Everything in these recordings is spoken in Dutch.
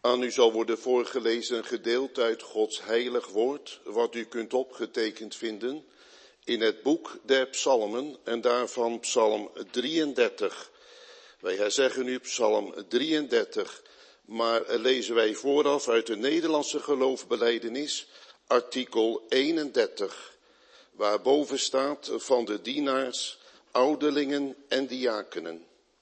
Aan u zal worden voorgelezen een gedeelte uit Gods heilig woord, wat u kunt opgetekend vinden in het boek der psalmen en daarvan psalm 33. Wij herzeggen nu psalm 33, maar lezen wij vooraf uit de Nederlandse geloofsbelijdenis artikel 31, waarboven staat van de dienaars, ouderlingen en diakenen.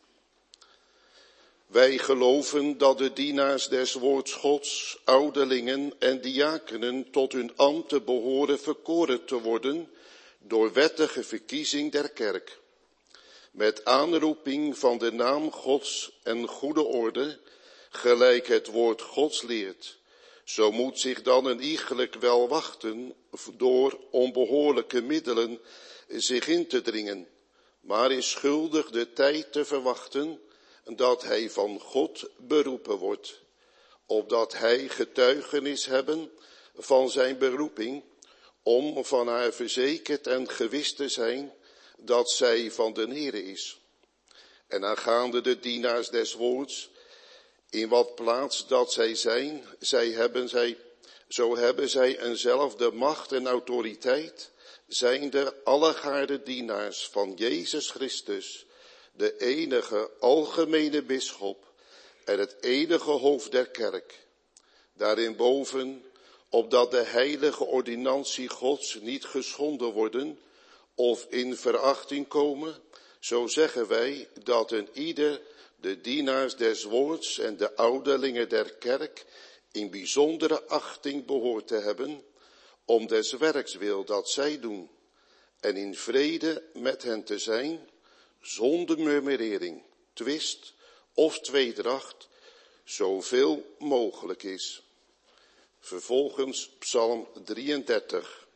Wij geloven dat de dienaars des woords Gods, ouderlingen en diakenen tot hun ambten behoren verkoren te worden door wettige verkiezing der kerk. Met aanroeping van de naam Gods en goede orde, gelijk het woord Gods leert. Zo moet zich dan een iegelijk wel wachten door onbehoorlijke middelen zich in te dringen, maar is schuldig de tijd te verwachten dat hij van God beroepen wordt, opdat hij getuigenis hebben van zijn beroeping, om van haar verzekerd en gewis te zijn dat zij van den Heere is. En aangaande de dienaars des woords, in wat plaats dat zij zijn, zo hebben zij eenzelfde macht en autoriteit, zijnde allegaarde dienaars van Jezus Christus, de enige algemene bisschop en het enige hoofd der kerk. Daarin boven, opdat de heilige ordinantie Gods niet geschonden worden of in verachting komen, zo zeggen wij dat een ieder de dienaars des woords en de ouderlingen der kerk in bijzondere achting behoort te hebben, om des werks wil dat zij doen, en in vrede met hen te zijn, zonder murmurering, twist of tweedracht, zoveel mogelijk is. Vervolgens psalm 33.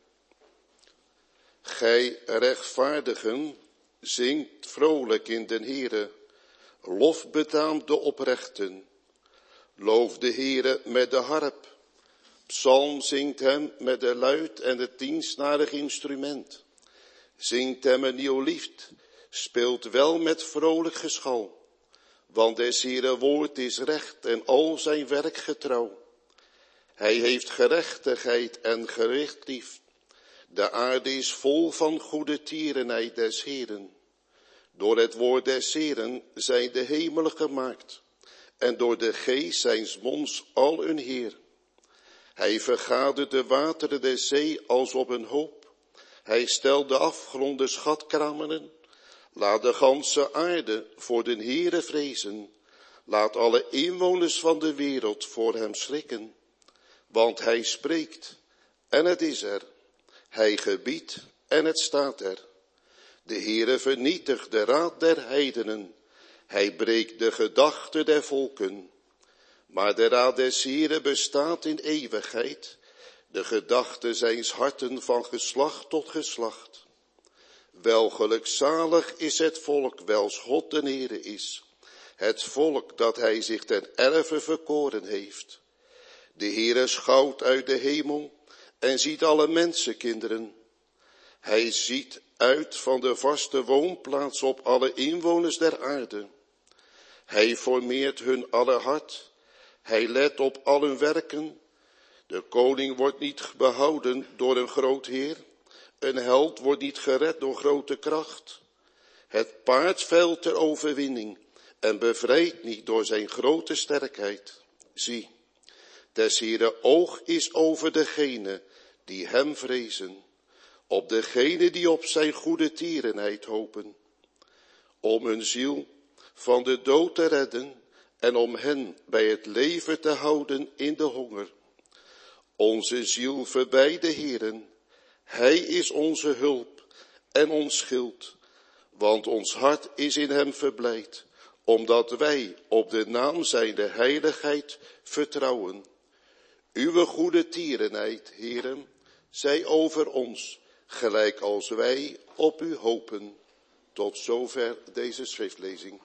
Gij rechtvaardigen, zingt vrolijk in den Heere, lof betaamt de oprechten. Loof de Heere met de harp, psalm zingt hem met de luit en het tiensnarig instrument. Zingt hem een nieuw lied, speelt wel met vrolijk geschal, want des Heere woord is recht en al zijn werk getrouw. Hij heeft gerechtigheid en gericht lief. De aarde is vol van goede tierenheid des Heeren. Door het woord des Heeren zijn de hemelen gemaakt, en door de geest zijns monds al hun Heer. Hij vergadert de wateren der zee als op een hoop. Hij stelt de afgronden schatkameren. Laat de ganse aarde voor den Heere vrezen. Laat alle inwoners van de wereld voor hem schrikken. Want hij spreekt en het is er. Hij gebiedt en het staat er. De Heere vernietigt de raad der heidenen. Hij breekt de gedachten der volken. Maar de raad des Heere bestaat in eeuwigheid. De gedachten zijns harten van geslacht tot geslacht. Wel gelukzalig is het volk, wels God de Heere is. Het volk dat hij zich ten erve verkoren heeft. De Heere schouwt uit de hemel en ziet alle mensenkinderen. Hij ziet uit van de vaste woonplaats op alle inwoners der aarde. Hij formeert hun aller hart. Hij let op al hun werken. De koning wordt niet behouden door een groot heer. Een held wordt niet gered door grote kracht. Het paard veilt ter overwinning en bevrijdt niet door zijn grote sterkheid. Zie, des Heere oog is over degene die hem vrezen, op degene die op zijn goede tierenheid hopen, om hun ziel van de dood te redden en om hen bij het leven te houden in de honger. Onze ziel verbijt de Heeren, hij is onze hulp en ons schild, want ons hart is in hem verblijd, omdat wij op de naam zijnde heiligheid vertrouwen. Uwe goede tierenheid, Heeren, zij over ons, gelijk als wij op u hopen. Tot zover deze schriftlezing.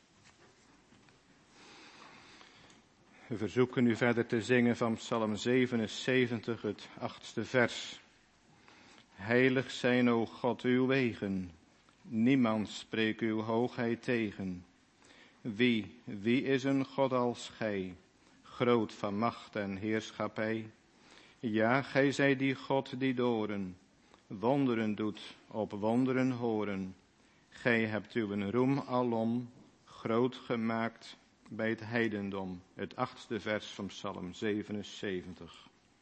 We verzoeken u verder te zingen van Psalm 77, het 8e vers. Heilig zijn, o God, uw wegen. Niemand spreekt uw hoogheid tegen. Wie is een God als gij? groot van macht en heerschappij. Ja, gij zijt die God die doren, wonderen doet, op wonderen horen. Gij hebt uw roem alom groot gemaakt bij het heidendom. Het 8e vers van Psalm 77.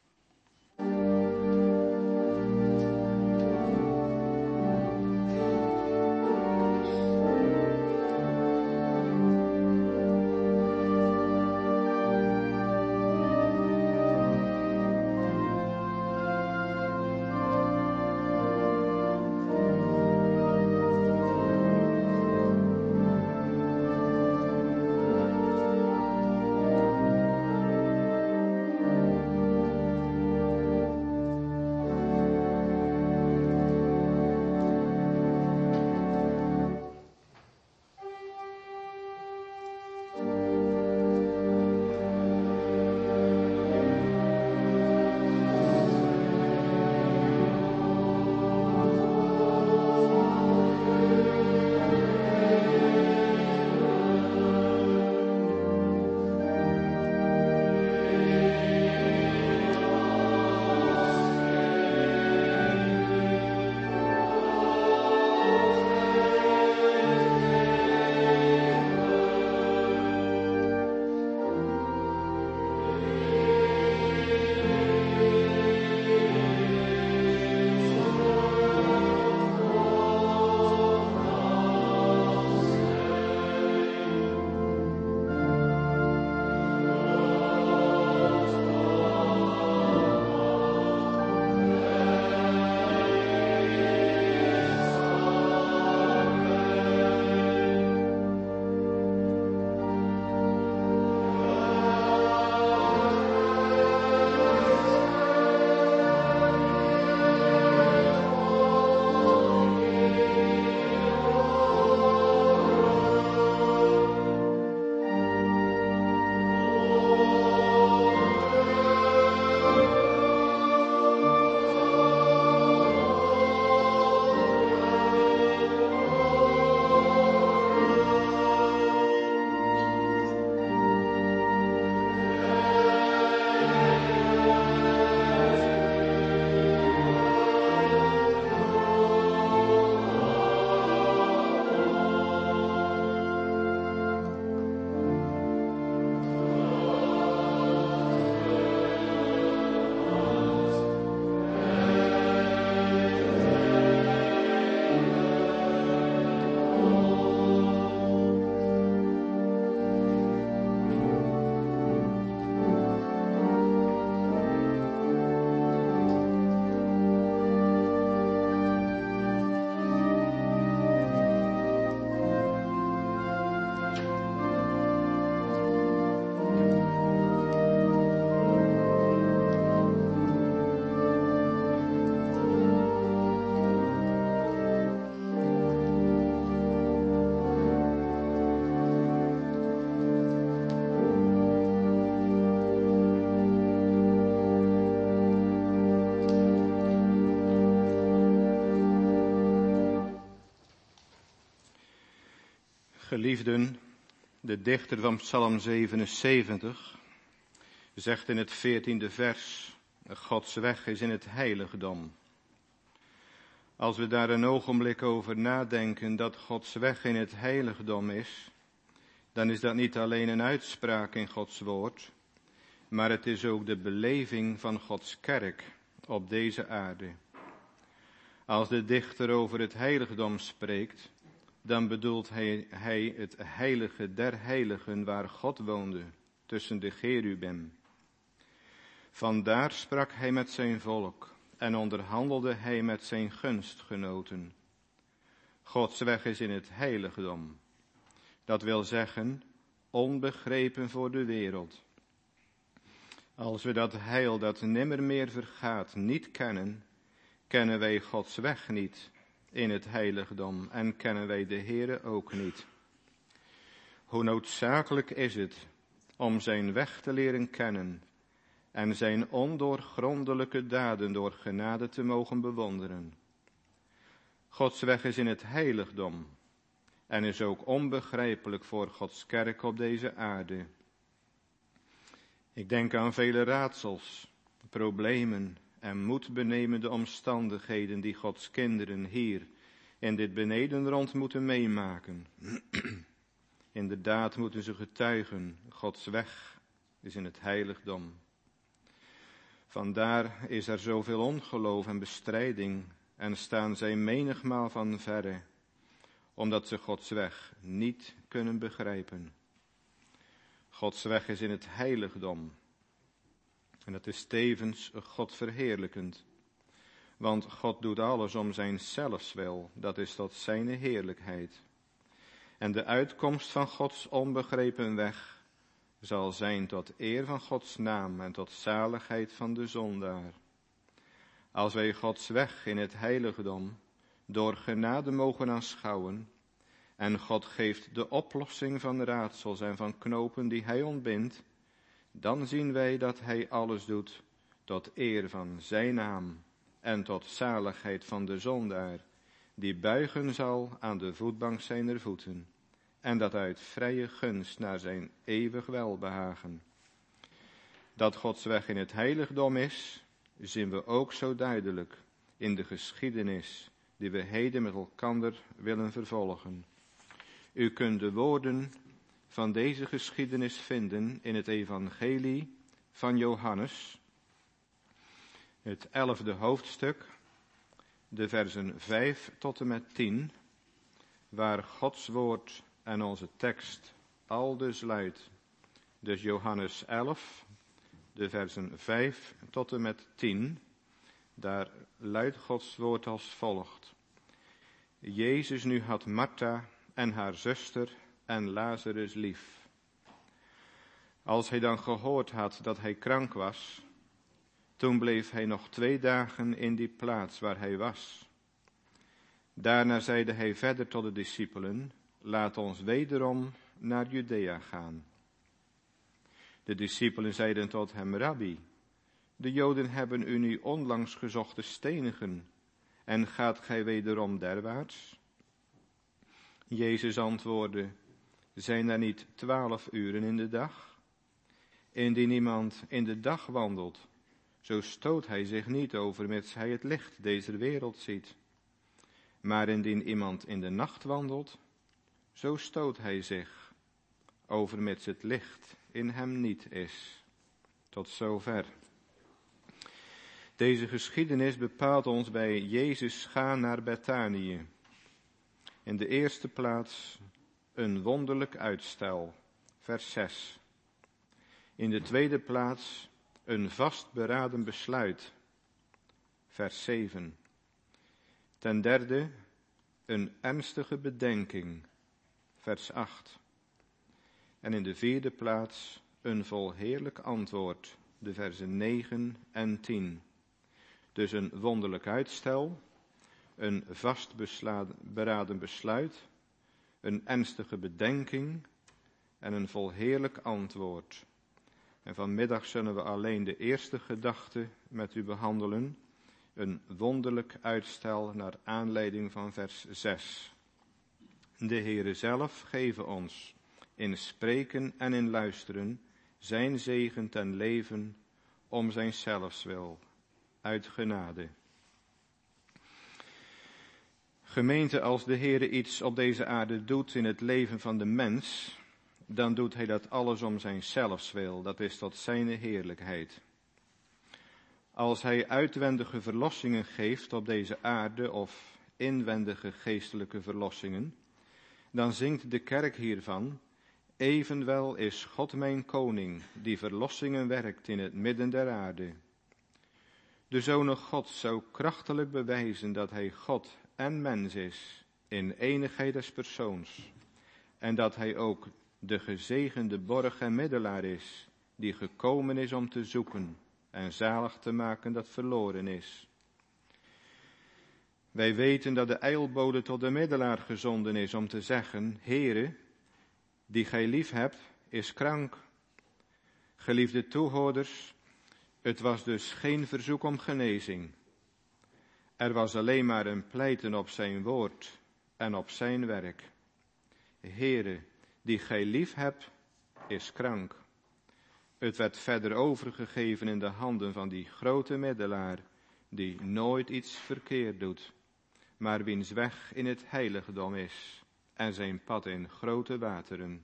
Geliefden, de dichter van Psalm 77 zegt in het 14e vers, Gods weg is in het heiligdom. Als we daar een ogenblik over nadenken dat Gods weg in het heiligdom is, dan is dat niet alleen een uitspraak in Gods woord, maar het is ook de beleving van Gods kerk op deze aarde. Als de dichter over het heiligdom spreekt, dan bedoelt hij het heilige der heiligen waar God woonde, tussen de cherubim. Vandaar sprak hij met zijn volk en onderhandelde hij met zijn gunstgenoten. Gods weg is in het heiligdom. Dat wil zeggen, onbegrepen voor de wereld. Als we dat heil dat nimmer meer vergaat niet kennen, kennen wij Gods weg niet in het heiligdom en kennen wij de Heere ook niet. Hoe noodzakelijk is het om zijn weg te leren kennen en zijn ondoorgrondelijke daden door genade te mogen bewonderen. Gods weg is in het heiligdom en is ook onbegrijpelijk voor Gods kerk op deze aarde. Ik denk aan vele raadsels, problemen en moedbenemende omstandigheden die Gods kinderen hier in dit benedenrond moeten meemaken. Inderdaad moeten ze getuigen, Gods weg is in het heiligdom. Vandaar is er zoveel ongeloof en bestrijding en staan zij menigmaal van verre, omdat ze Gods weg niet kunnen begrijpen. Gods weg is in het heiligdom. En dat is tevens God verheerlijkend. Want God doet alles om zijn zelfswil, dat is tot zijn heerlijkheid. En de uitkomst van Gods onbegrepen weg zal zijn tot eer van Gods naam en tot zaligheid van de zondaar. Als wij Gods weg in het heiligdom door genade mogen aanschouwen, en God geeft de oplossing van raadsels en van knopen die hij ontbindt, dan zien wij dat hij alles doet tot eer van zijn naam en tot zaligheid van de zondaar, die buigen zal aan de voetbank zijner voeten, en dat uit vrije gunst naar zijn eeuwig welbehagen. Dat Gods weg in het heiligdom is, zien we ook zo duidelijk in de geschiedenis die we heden met elkander willen vervolgen. U kunt de woorden van deze geschiedenis vinden in het evangelie van Johannes, het 11e hoofdstuk, de versen 5 tot en met 10, waar Gods woord en onze tekst aldus luidt. Dus Johannes 11, de versen 5 tot en met 10, daar luidt Gods woord als volgt. Jezus nu had Martha en haar zuster en Lazarus lief. Als hij dan gehoord had dat hij krank was, toen bleef hij nog 2 dagen in die plaats waar hij was. Daarna zeide hij verder tot de discipelen, laat ons wederom naar Judea gaan. De discipelen zeiden tot hem, Rabbi, de Joden hebben u nu onlangs gezocht te stenigen, en gaat gij wederom derwaarts? Jezus antwoordde, zijn er niet 12 uren in de dag? Indien iemand in de dag wandelt, zo stoot hij zich niet overmits hij het licht deze wereld ziet. Maar indien iemand in de nacht wandelt, zo stoot hij zich, overmits het licht in hem niet is. Tot zover. Deze geschiedenis bepaalt ons bij Jezus gaan naar Betanië. In de eerste plaats een wonderlijk uitstel, vers 6. In de tweede plaats een vastberaden besluit, vers 7. Ten derde een ernstige bedenking, vers 8. En in de vierde plaats een vol heerlijk antwoord, de versen 9 en 10. Dus een wonderlijk uitstel, een vastberaden besluit, een ernstige bedenking en een vol heerlijk antwoord. En vanmiddag zullen we alleen de eerste gedachte met u behandelen, een wonderlijk uitstel naar aanleiding van vers 6. De Heere zelf geven ons in spreken en in luisteren zijn zegen ten leven om zijn zelfswil, uit genade. Gemeente, als de Heere iets op deze aarde doet in het leven van de mens, dan doet hij dat alles om zijn zelfswil, dat is tot zijn heerlijkheid. Als hij uitwendige verlossingen geeft op deze aarde of inwendige geestelijke verlossingen, dan zingt de kerk hiervan, evenwel is God mijn koning, die verlossingen werkt in het midden der aarde. De Zoon Gods zou krachtelijk bewijzen dat hij God en mens is, in enigheid des persoons, en dat hij ook de gezegende borg en middelaar is, die gekomen is om te zoeken en zalig te maken dat verloren is. Wij weten dat de eilbode tot de middelaar gezonden is om te zeggen, Heere, die gij lief hebt, is krank. Geliefde toehoorders, het was dus geen verzoek om genezing. Er was alleen maar een pleiten op zijn woord en op zijn werk. Heere, die gij lief hebt, is krank. Het werd verder overgegeven in de handen van die grote middelaar, die nooit iets verkeerd doet, maar wiens weg in het heiligdom is en zijn pad in grote wateren.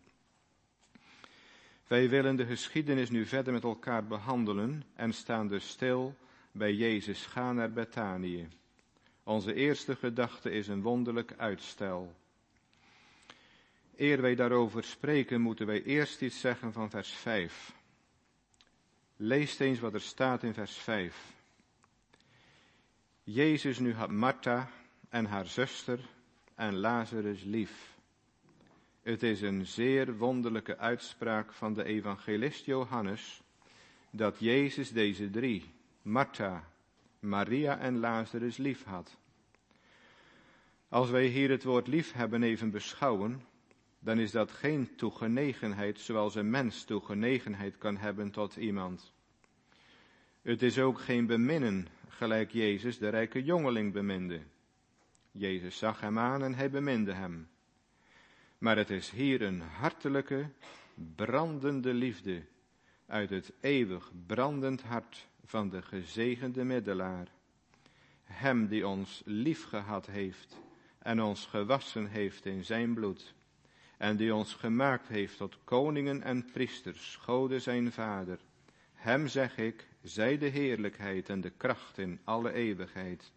Wij willen de geschiedenis nu verder met elkaar behandelen en staan dus stil bij Jezus gaan naar Betanië. Onze eerste gedachte is een wonderlijk uitstel. Eer wij daarover spreken, moeten wij eerst iets zeggen van vers 5. Lees eens wat er staat in vers 5. Jezus nu had Martha en haar zuster en Lazarus lief. Het is een zeer wonderlijke uitspraak van de evangelist Johannes, dat Jezus deze drie, Martha, Maria en Lazarus lief had. Als wij hier het woord liefhebben even beschouwen, dan is dat geen toegenegenheid zoals een mens toegenegenheid kan hebben tot iemand. Het is ook geen beminnen, gelijk Jezus de rijke jongeling beminde. Jezus zag hem aan en hij beminde hem. Maar het is hier een hartelijke, brandende liefde uit het eeuwig brandend hart van de gezegende middelaar. Hem die ons liefgehad heeft en ons gewassen heeft in zijn bloed. En die ons gemaakt heeft tot koningen en priesters, Gode zijn Vader. Hem zeg ik, zij de heerlijkheid en de kracht in alle eeuwigheid.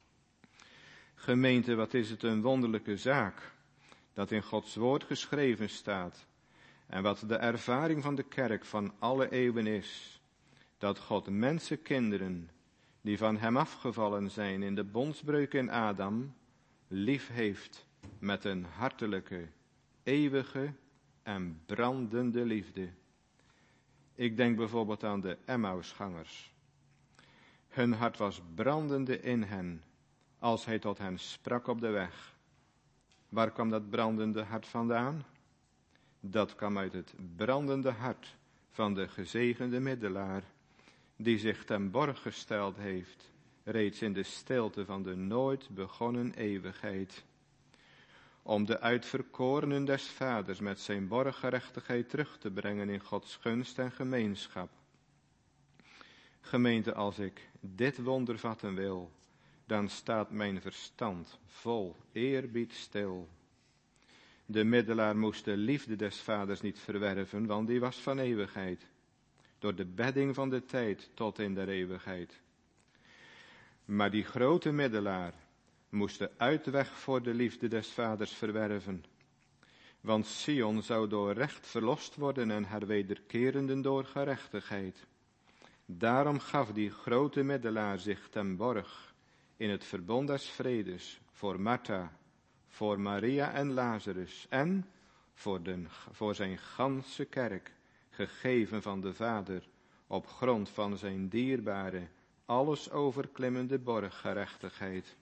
Gemeente, wat is het een wonderlijke zaak, dat in Gods woord geschreven staat, en wat de ervaring van de kerk van alle eeuwen is, dat God mensenkinderen, die van hem afgevallen zijn in de bondsbreuk in Adam, lief heeft met een hartelijke, eeuwige en brandende liefde. Ik denk bijvoorbeeld aan de Emmausgangers. Hun hart was brandende in hen, als hij tot hen sprak op de weg. Waar kwam dat brandende hart vandaan? Dat kwam uit het brandende hart van de gezegende middelaar, die zich ten borg gesteld heeft, reeds in de stilte van de nooit begonnen eeuwigheid, om de uitverkorenen des Vaders met zijn borggerechtigheid terug te brengen in Gods gunst en gemeenschap. Gemeente, als ik dit wonder vatten wil, dan staat mijn verstand vol eerbied stil. De middelaar moest de liefde des Vaders niet verwerven, want die was van eeuwigheid, door de bedding van de tijd tot in de eeuwigheid. Maar die grote middelaar moest de uitweg voor de liefde des Vaders verwerven, want Sion zou door recht verlost worden en haar wederkerenden door gerechtigheid. Daarom gaf die grote middelaar zich ten borg in het verbond des vredes voor Martha, voor Maria en Lazarus en voor zijn ganse kerk, gegeven van de Vader, op grond van zijn dierbare, alles overklimmende borggerechtigheid.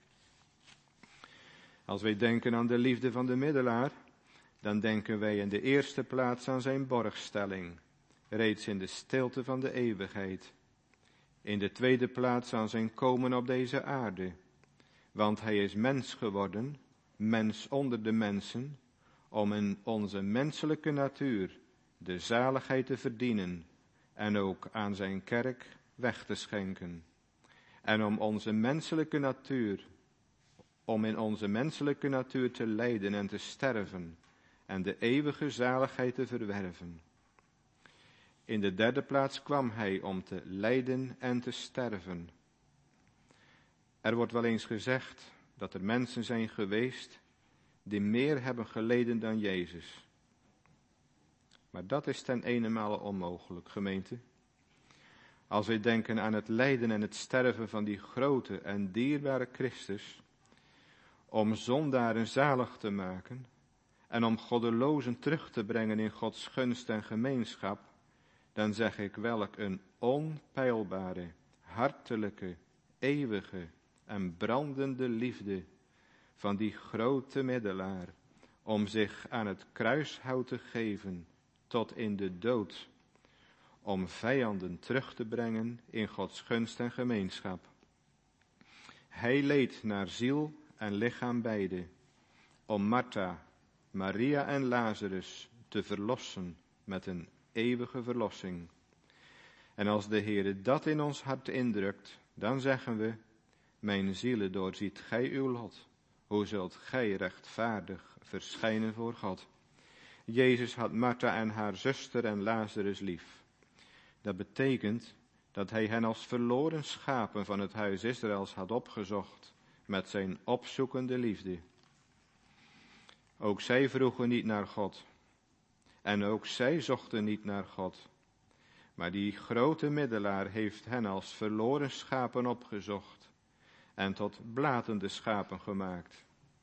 Als wij denken aan de liefde van de middelaar, dan denken wij in de eerste plaats aan zijn borgstelling, reeds in de stilte van de eeuwigheid. In de tweede plaats aan zijn komen op deze aarde, want hij is mens geworden, mens onder de mensen, om in onze menselijke natuur de zaligheid te verdienen en ook aan zijn kerk weg te schenken. En om in onze menselijke natuur te lijden en te sterven en de eeuwige zaligheid te verwerven. In de derde plaats kwam hij om te lijden en te sterven. Er wordt wel eens gezegd dat er mensen zijn geweest die meer hebben geleden dan Jezus. Maar dat is ten eenenmale onmogelijk, gemeente. Als wij denken aan het lijden en het sterven van die grote en dierbare Christus, om zondaren zalig te maken en om goddelozen terug te brengen in Gods gunst en gemeenschap, dan zeg ik welk een onpeilbare, hartelijke, eeuwige en brandende liefde van die grote middelaar, om zich aan het kruishout te geven tot in de dood, om vijanden terug te brengen in Gods gunst en gemeenschap. Hij leed naar ziel en lichaam beide, om Martha, Maria en Lazarus te verlossen met een eeuwige verlossing. En als de Heere dat in ons hart indrukt, dan zeggen we, mijn zielen doorziet gij uw lot. Hoe zult gij rechtvaardig verschijnen voor God? Jezus had Martha en haar zuster en Lazarus lief. Dat betekent dat hij hen als verloren schapen van het huis Israëls had opgezocht met zijn opzoekende liefde. Ook zij vroegen niet naar God. En ook zij zochten niet naar God. Maar die grote middelaar heeft hen als verloren schapen opgezocht en tot blatende schapen gemaakt.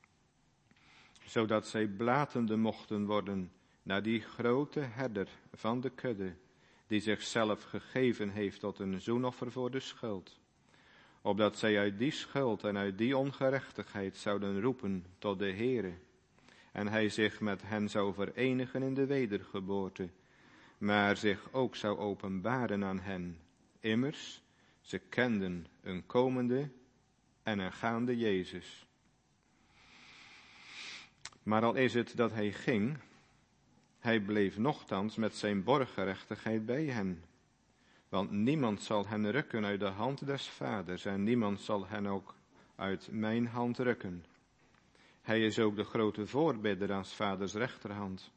Zodat zij blatende mochten worden naar die grote herder van de kudde, die zichzelf gegeven heeft tot een zoenoffer voor de schuld. Opdat zij uit die schuld en uit die ongerechtigheid zouden roepen tot de Heere. En hij zich met hen zou verenigen in de wedergeboorte, maar zich ook zou openbaren aan hen. Immers, ze kenden een komende en een gaande Jezus. Maar al is het dat hij ging, hij bleef nochtans met zijn borggerechtigheid bij hen. Want niemand zal hen rukken uit de hand des vaders en niemand zal hen ook uit mijn hand rukken. Hij is ook de grote voorbidder aan 's vaders rechterhand.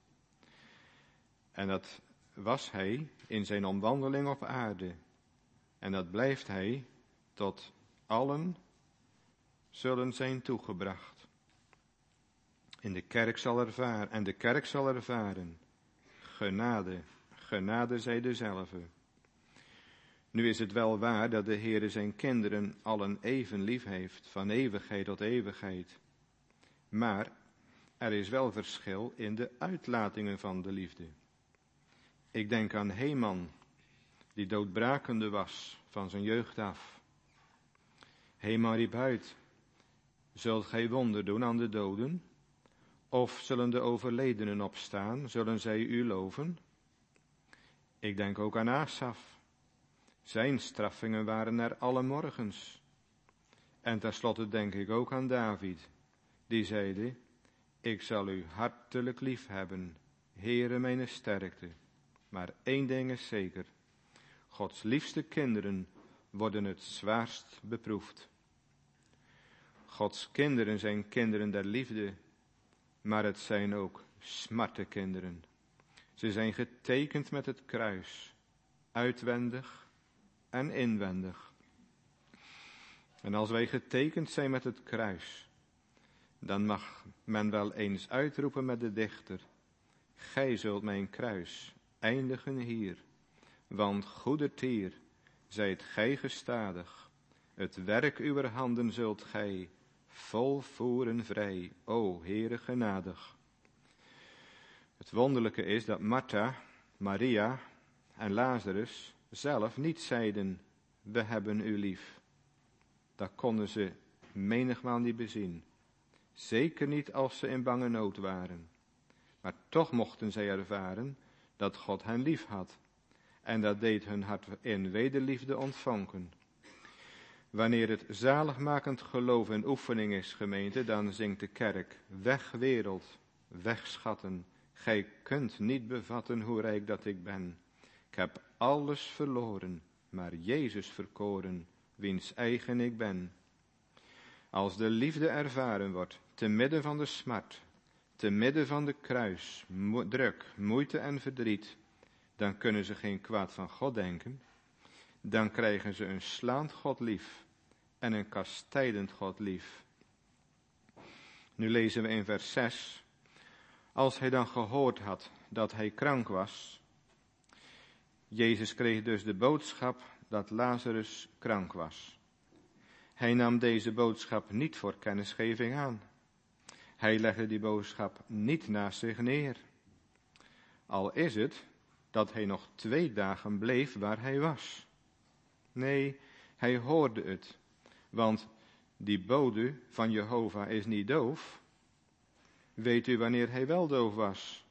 En dat was hij in zijn omwandeling op aarde. En dat blijft hij tot allen zullen zijn toegebracht. En de kerk zal ervaren, genade, genade zij dezelfde. Nu is het wel waar dat de Heere zijn kinderen allen even lief heeft, van eeuwigheid tot eeuwigheid. Maar er is wel verschil in de uitlatingen van de liefde. Ik denk aan Heman, die doodbrakende was van zijn jeugd af. Heman riep uit, zult gij wonder doen aan de doden? Of zullen de overledenen opstaan, zullen zij u loven? Ik denk ook aan Asaf. Zijn straffingen waren er alle morgens. En tenslotte denk ik ook aan David, die zeide, ik zal u hartelijk lief hebben, Heere mijn sterkte. Maar één ding is zeker, Gods liefste kinderen worden het zwaarst beproefd. Gods kinderen zijn kinderen der liefde, maar het zijn ook smartenkinderen. Ze zijn getekend met het kruis, uitwendig en inwendig. En als wij getekend zijn met het kruis, dan mag men wel eens uitroepen met de dichter, gij zult mijn kruis eindigen hier, want goedertier zijt gij gestadig, het werk uwer handen zult gij volvoeren vrij, o Heere genadig. Het wonderlijke is dat Martha, Maria en Lazarus zelf niet zeiden, we hebben u lief. Dat konden ze menigmaal niet bezien. Zeker niet als ze in bange nood waren. Maar toch mochten zij ervaren dat God hen lief had. En dat deed hun hart in wederliefde ontvanken. Wanneer het zaligmakend geloof in oefening is, gemeente, dan zingt de kerk, weg wereld, weg schatten. Gij kunt niet bevatten hoe rijk dat ik ben. Ik heb alles verloren, maar Jezus verkoren, wiens eigen ik ben. Als de liefde ervaren wordt, te midden van de smart, te midden van de kruis, druk, moeite en verdriet, dan kunnen ze geen kwaad van God denken. Dan krijgen ze een slaand God lief en een kastijdend God lief. Nu lezen we in vers 6. Als hij dan gehoord had dat hij krank was. Jezus kreeg dus de boodschap dat Lazarus krank was. Hij nam deze boodschap niet voor kennisgeving aan. Hij legde die boodschap niet naast zich neer. Al is het dat hij nog 2 dagen bleef waar hij was. Nee, hij hoorde het, want die bode van Jehovah is niet doof. Weet u wanneer hij wel doof was?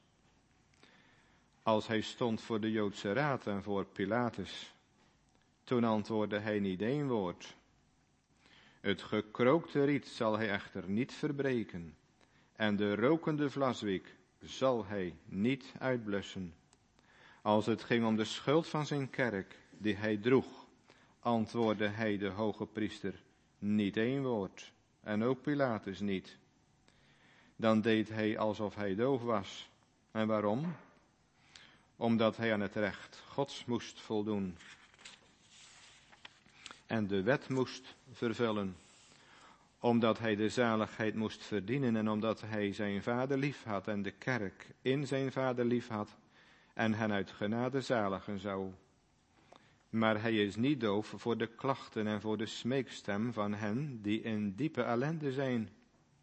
Als hij stond voor de Joodse raad en voor Pilatus. Toen antwoordde hij niet 1 woord. Het gekrookte riet zal hij echter niet verbreken, en de rokende vlaswiek zal hij niet uitblussen. Als het ging om de schuld van zijn kerk, die hij droeg, antwoordde hij de hoge priester niet één woord, en ook Pilatus niet. Dan deed hij alsof hij doof was. En waarom? Omdat hij aan het recht Gods moest voldoen en de wet moest vervullen, omdat hij de zaligheid moest verdienen en omdat hij zijn vader lief had en de kerk in zijn vader lief had en hen uit genade zaligen zou. Maar hij is niet doof voor de klachten en voor de smeekstem van hen die in diepe ellende zijn.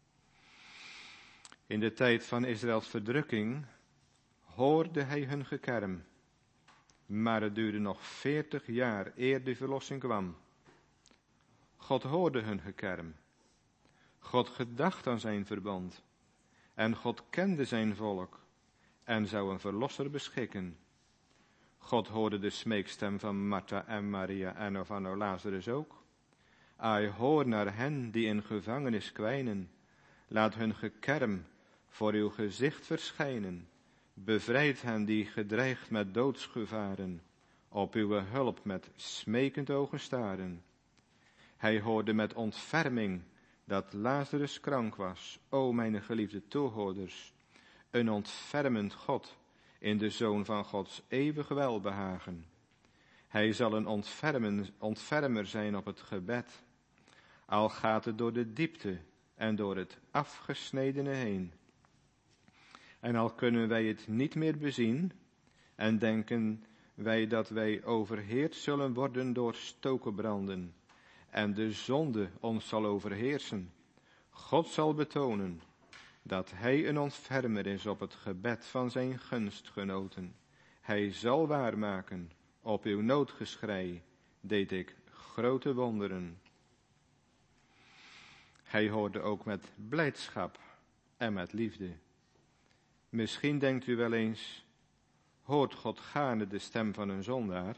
In de tijd van Israëls verdrukking hoorde hij hun gekerm, maar het duurde nog 40 jaar eer de verlossing kwam. God hoorde hun gekerm. God gedacht aan zijn verbond. En God kende zijn volk en zou een verlosser beschikken. God hoorde de smeekstem van Martha en Maria en van Lazarus ook. Ai, hoor naar hen die in gevangenis kwijnen. Laat hun gekerm voor uw gezicht verschijnen. Bevrijd hen die gedreigd met doodsgevaren. Op uw hulp met smekend ogen staren. Hij hoorde met ontferming dat Lazarus krank was. O mijn geliefde toehoorders, een ontfermend God in de Zoon van Gods eeuwig welbehagen. Hij zal een ontfermer zijn op het gebed, al gaat het door de diepte en door het afgesnedene heen. En al kunnen wij het niet meer bezien en denken wij dat wij overheerd zullen worden door stokenbranden en de zonde ons zal overheersen. God zal betonen dat hij een ontfermer is op het gebed van zijn gunstgenoten. Hij zal waarmaken, op uw noodgeschrei deed ik grote wonderen. Hij hoorde ook met blijdschap en met liefde. Misschien denkt u wel eens, hoort God gaarne de stem van een zondaar?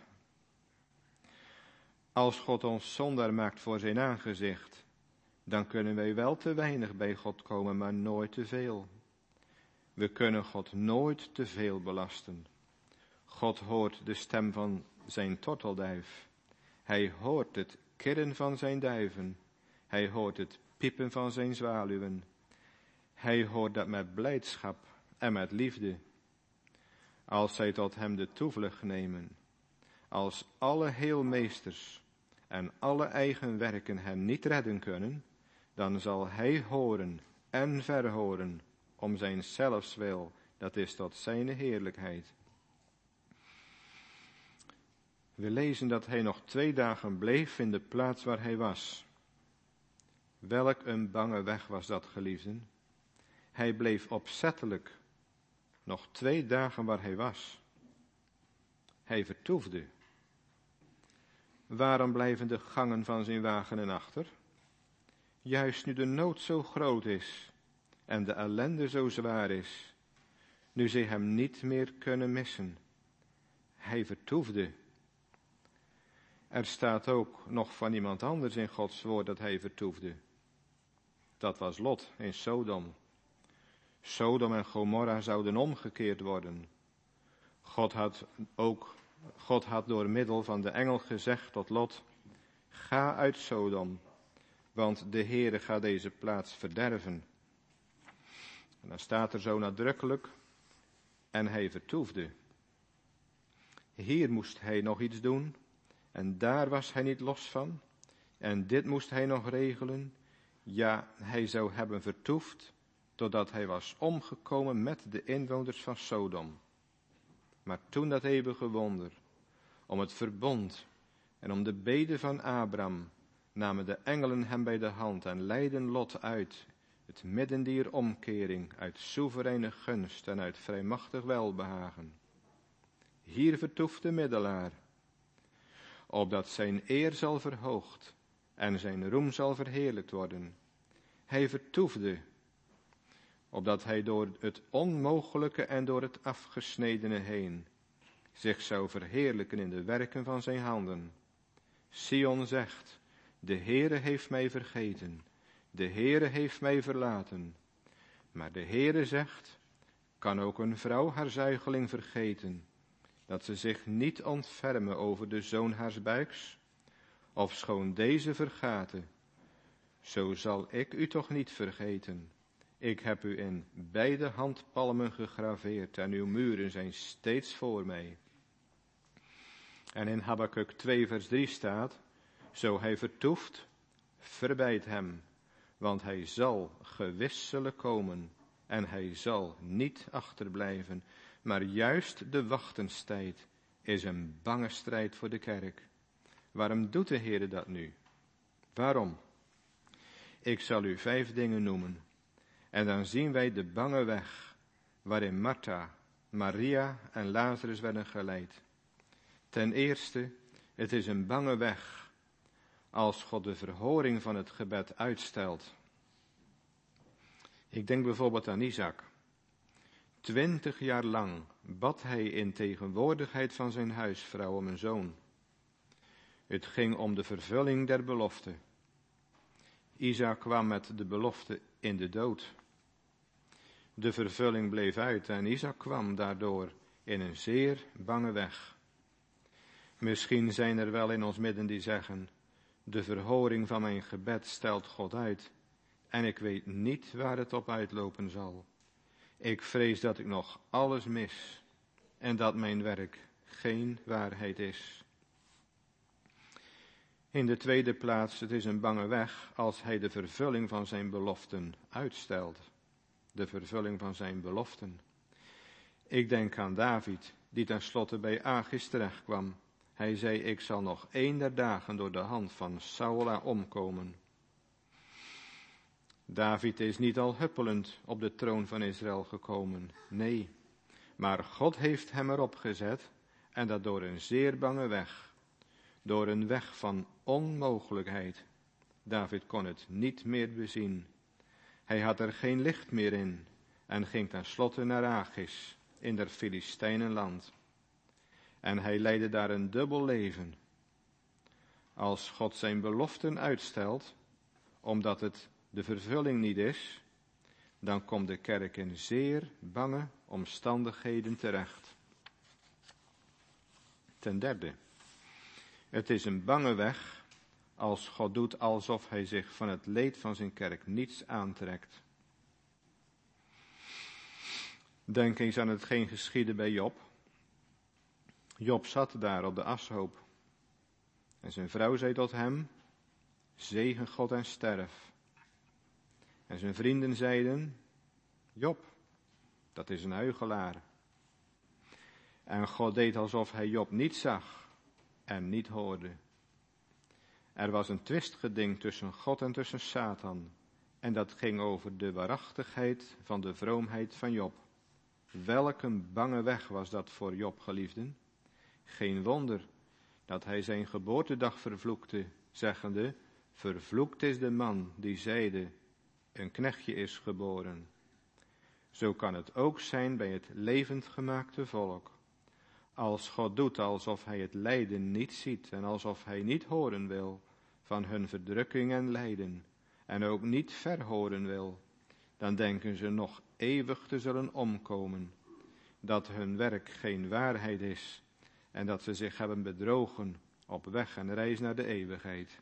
Als God ons zondaar maakt voor zijn aangezicht, dan kunnen wij wel te weinig bij God komen, maar nooit te veel. We kunnen God nooit te veel belasten. God hoort de stem van zijn tortelduif. Hij hoort het kirren van zijn duiven. Hij hoort het piepen van zijn zwaluwen. Hij hoort dat met blijdschap en met liefde. Als zij tot hem de toevlucht nemen. Als alle heelmeesters en alle eigen werken hem niet redden kunnen, dan zal hij horen en verhoren om zijn zelfs wil, dat is tot zijn heerlijkheid. We lezen dat hij nog 2 dagen bleef in de plaats waar hij was. Welk een bange weg was dat, geliefden. Hij bleef opzettelijk nog 2 dagen waar hij was. Hij vertoefde. Waarom blijven de gangen van zijn wagen achter? Juist nu de nood zo groot is en de ellende zo zwaar is, nu zij hem niet meer kunnen missen. Hij vertoefde. Er staat ook nog van iemand anders in Gods woord dat hij vertoefde. Dat was Lot in Sodom. Sodom en Gomorra zouden omgekeerd worden. God had door middel van de engel gezegd tot Lot, ga uit Sodom, want de Heere gaat deze plaats verderven. En dan staat er zo nadrukkelijk, en hij vertoefde. Hier moest hij nog iets doen, en daar was hij niet los van, en dit moest hij nog regelen. Ja, hij zou hebben vertoefd, totdat hij was omgekomen met de inwoners van Sodom. Maar toen dat eeuwige wonder, om het verbond en om de bede van Abraham, namen de engelen hem bij de hand en leidden Lot uit het midden dier omkering, uit soevereine gunst en uit vrijmachtig welbehagen. Hier vertoeft de middelaar, opdat zijn eer zal verhoogd en zijn roem zal verheerlijkt worden. Hij vertoefde, opdat hij door het onmogelijke en door het afgesnedene heen zich zou verheerlijken in de werken van zijn handen. Sion zegt, de Heere heeft mij vergeten, de Heere heeft mij verlaten. Maar de Heere zegt, kan ook een vrouw haar zuigeling vergeten? dat ze zich niet ontfermen over de zoon haars buiks, ofschoon deze vergaten, zo zal ik u toch niet vergeten. Ik heb u in beide handpalmen gegraveerd en uw muren zijn steeds voor mij. En in Habakuk 2 vers 3 staat, zo hij vertoeft, verbeid hem, want hij zal gewisselijk komen en hij zal niet achterblijven. Maar juist de wachtenstijd is een bange strijd voor de kerk. Waarom doet de Heer dat nu? Waarom? Ik zal u 5 dingen noemen. En dan zien wij de bange weg waarin Martha, Maria en Lazarus werden geleid. Ten eerste, het is een bange weg als God de verhoring van het gebed uitstelt. Ik denk bijvoorbeeld aan Isaac. 20 jaar lang bad hij in tegenwoordigheid van zijn huisvrouw om een zoon. Het ging om de vervulling der belofte. Isaac kwam met de belofte in de dood. De vervulling bleef uit en Isaac kwam daardoor in een zeer bange weg. Misschien zijn er wel in ons midden die zeggen, de verhoring van mijn gebed stelt God uit en ik weet niet waar het op uitlopen zal. Ik vrees dat ik nog alles mis en dat mijn werk geen waarheid is. In de tweede plaats, het is een bange weg als hij de vervulling van zijn beloften uitstelt. De vervulling van zijn beloften. Ik denk aan David, die tenslotte bij Achis terecht kwam. Hij zei, ik zal nog 1 der dagen door de hand van Saul omkomen. David is niet al huppelend op de troon van Israël gekomen. Nee, maar God heeft hem erop gezet en dat door een zeer bange weg. Door een weg van onmogelijkheid. David kon het niet meer bezien. Hij had er geen licht meer in en ging tenslotte naar Achis in der Filistijnenland. En hij leidde daar een dubbel leven. Als God zijn beloften uitstelt, omdat het de vervulling niet is, dan komt de kerk in zeer bange omstandigheden terecht. Ten derde, het is een bange weg als God doet alsof hij zich van het leed van zijn kerk niets aantrekt. Denk eens aan hetgeen geschiedde bij Job. Job zat daar op de ashoop. En zijn vrouw zei tot hem, zegen God en sterf. En zijn vrienden zeiden, Job, dat is een huichelaar. En God deed alsof hij Job niet zag en niet hoorde. Er was een twistgeding tussen God en tussen Satan. En dat ging over de waarachtigheid van de vroomheid van Job. Welk een bange weg was dat voor Job, geliefden. Geen wonder dat hij zijn geboortedag vervloekte, zeggende, vervloekt is de man die zeide, een knechtje is geboren. Zo kan het ook zijn bij het levend gemaakte volk. Als God doet alsof hij het lijden niet ziet en alsof hij niet horen wil van hun verdrukking en lijden en ook niet verhoren wil, dan denken ze nog eeuwig te zullen omkomen, dat hun werk geen waarheid is en dat ze zich hebben bedrogen op weg en reis naar de eeuwigheid.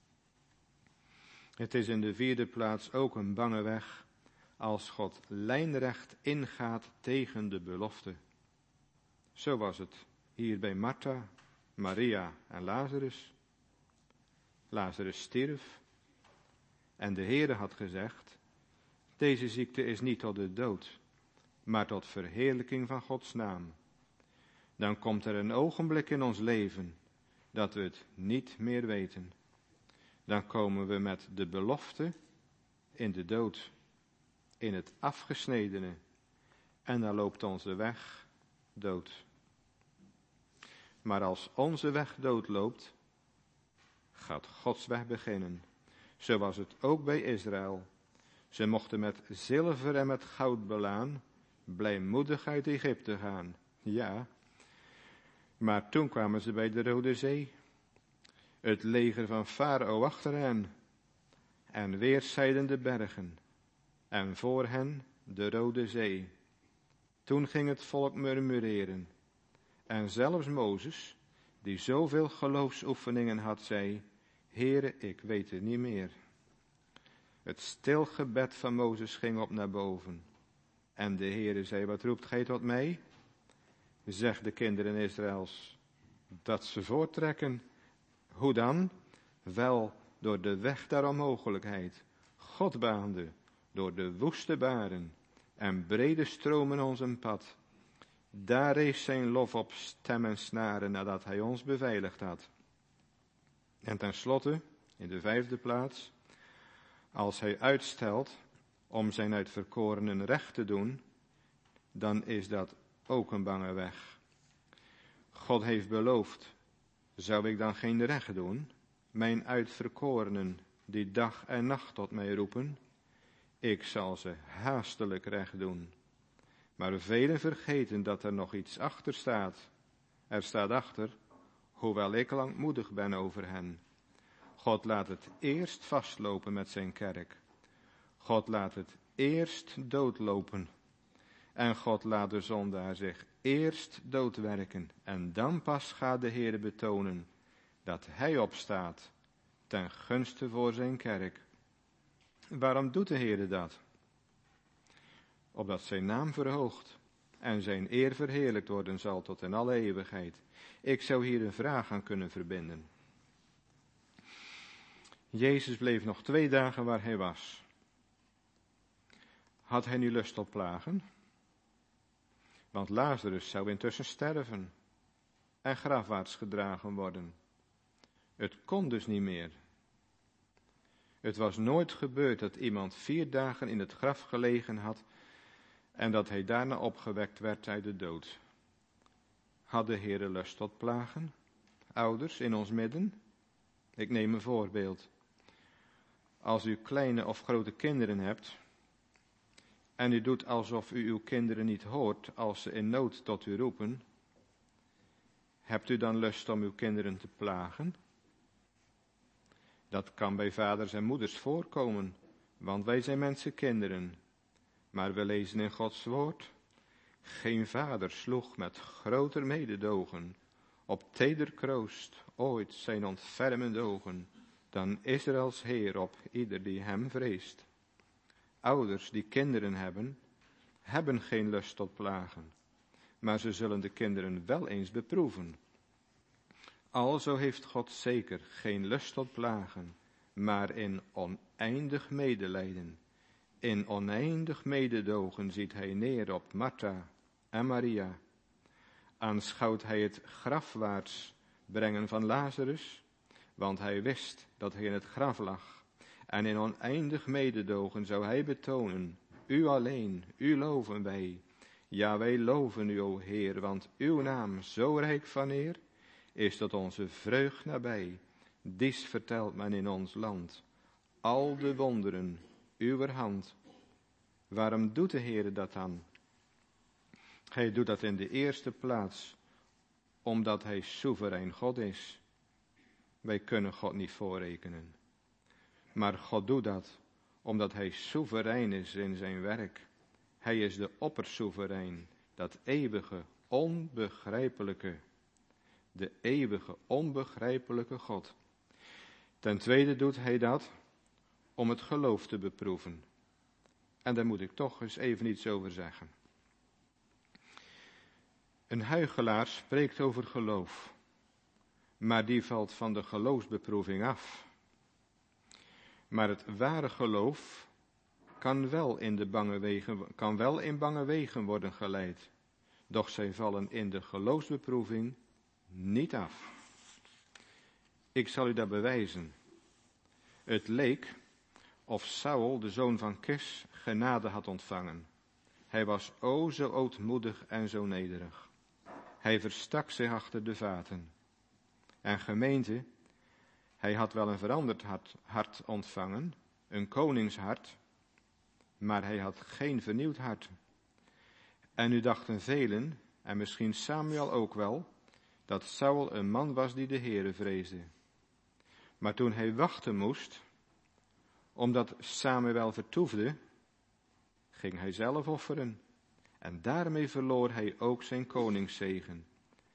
Het is in de vierde plaats ook een bange weg als God lijnrecht ingaat tegen de belofte. Zo was het hier bij Martha, Maria en Lazarus. Lazarus stierf en de Heere had gezegd, deze ziekte is niet tot de dood, maar tot verheerlijking van Gods naam. Dan komt er een ogenblik in ons leven dat we het niet meer weten. Dan komen we met de belofte in de dood, in het afgesnedene, en dan loopt onze weg dood. Maar als onze weg doodloopt, gaat Gods weg beginnen. Zo was het ook bij Israël. Ze mochten met zilver en met goud belaan, blijmoedig uit Egypte gaan. Ja, maar toen kwamen ze bij de Rode Zee. Het leger van Farao achter hen. En weerszijden de bergen. En voor hen de Rode Zee. Toen ging het volk murmureren. En zelfs Mozes, die zoveel geloofsoefeningen had, zei, Heere, ik weet het niet meer. Het stilgebed van Mozes ging op naar boven. En de Heere zei, wat roept gij tot mij? Zeg de kinderen Israëls, dat ze voorttrekken. Hoe dan? Wel door de weg der onmogelijkheid. God baande door de woeste baren en brede stromen ons een pad. Daar rees zijn lof op stem en snaren nadat hij ons beveiligd had. En tenslotte, in de 5e plaats, als hij uitstelt om zijn uitverkorenen recht te doen, dan is dat ook een bange weg. God heeft beloofd, zou ik dan geen recht doen? Mijn uitverkorenen die dag en nacht tot mij roepen, ik zal ze haastelijk recht doen. Maar velen vergeten dat er nog iets achter staat. Er staat achter, hoewel ik langmoedig ben over hen. God laat het eerst vastlopen met zijn kerk. God laat het eerst doodlopen. En God laat de zondaar zich eerst doodwerken. En dan pas gaat de Heer betonen dat hij opstaat ten gunste voor zijn kerk. Waarom doet de Heer dat? Opdat zijn naam verhoogt en zijn eer verheerlijkt worden zal tot in alle eeuwigheid. Ik zou hier een vraag aan kunnen verbinden. Jezus bleef nog 2 dagen waar hij was. Had hij nu lust tot plagen? Want Lazarus zou intussen sterven en grafwaarts gedragen worden. Het kon dus niet meer. Het was nooit gebeurd dat iemand 4 dagen in het graf gelegen had en dat hij daarna opgewekt werd uit de dood. Had de Heere lust tot plagen? Ouders in ons midden? Ik neem een voorbeeld. Als u kleine of grote kinderen hebt en u doet alsof u uw kinderen niet hoort als ze in nood tot u roepen, hebt u dan lust om uw kinderen te plagen? Dat kan bij vaders en moeders voorkomen, want wij zijn mensenkinderen. Maar we lezen in Gods woord, geen vader sloeg met groter mededogen op teder kroost ooit zijn ontfermende ogen dan Israëls Heer op ieder die hem vreest. Ouders die kinderen hebben geen lust tot plagen, maar ze zullen de kinderen wel eens beproeven. Alzo heeft God zeker geen lust tot plagen, maar in oneindig medelijden, in oneindig mededogen ziet hij neer op Martha en Maria. Aanschouwt hij het grafwaarts brengen van Lazarus, want hij wist dat hij in het graf lag. En in oneindig mededogen zou hij betonen, u alleen, u loven wij. Ja, wij loven u, o Heer, want uw naam zo rijk van eer is tot onze vreugd nabij. Dies vertelt men in ons land, al de wonderen uwer hand. Waarom doet de Heer dat dan? Hij doet dat in de eerste plaats, omdat hij soeverein God is. Wij kunnen God niet voorrekenen. Maar God doet dat, omdat hij soeverein is in zijn werk. Hij is de oppersoeverein, dat eeuwige, onbegrijpelijke, de eeuwige, onbegrijpelijke God. Ten tweede doet hij dat om het geloof te beproeven. En daar moet ik toch eens even iets over zeggen. Een huichelaar spreekt over geloof, maar die valt van de geloofsbeproeving af. Maar het ware geloof kan wel in bange wegen worden geleid, doch zij vallen in de geloofsbeproeving niet af. Ik zal u dat bewijzen. Het leek of Saul, de zoon van Kis, genade had ontvangen. Hij was o zo ootmoedig en zo nederig. Hij verstak zich achter de vaten. En gemeente, hij had wel een veranderd hart ontvangen, een koningshart, maar hij had geen vernieuwd hart. En nu dachten velen, en misschien Samuel ook wel, dat Saul een man was die de Heere vreesde. Maar toen hij wachten moest, omdat Samuel vertoefde, ging hij zelf offeren. En daarmee verloor hij ook zijn koningszegen.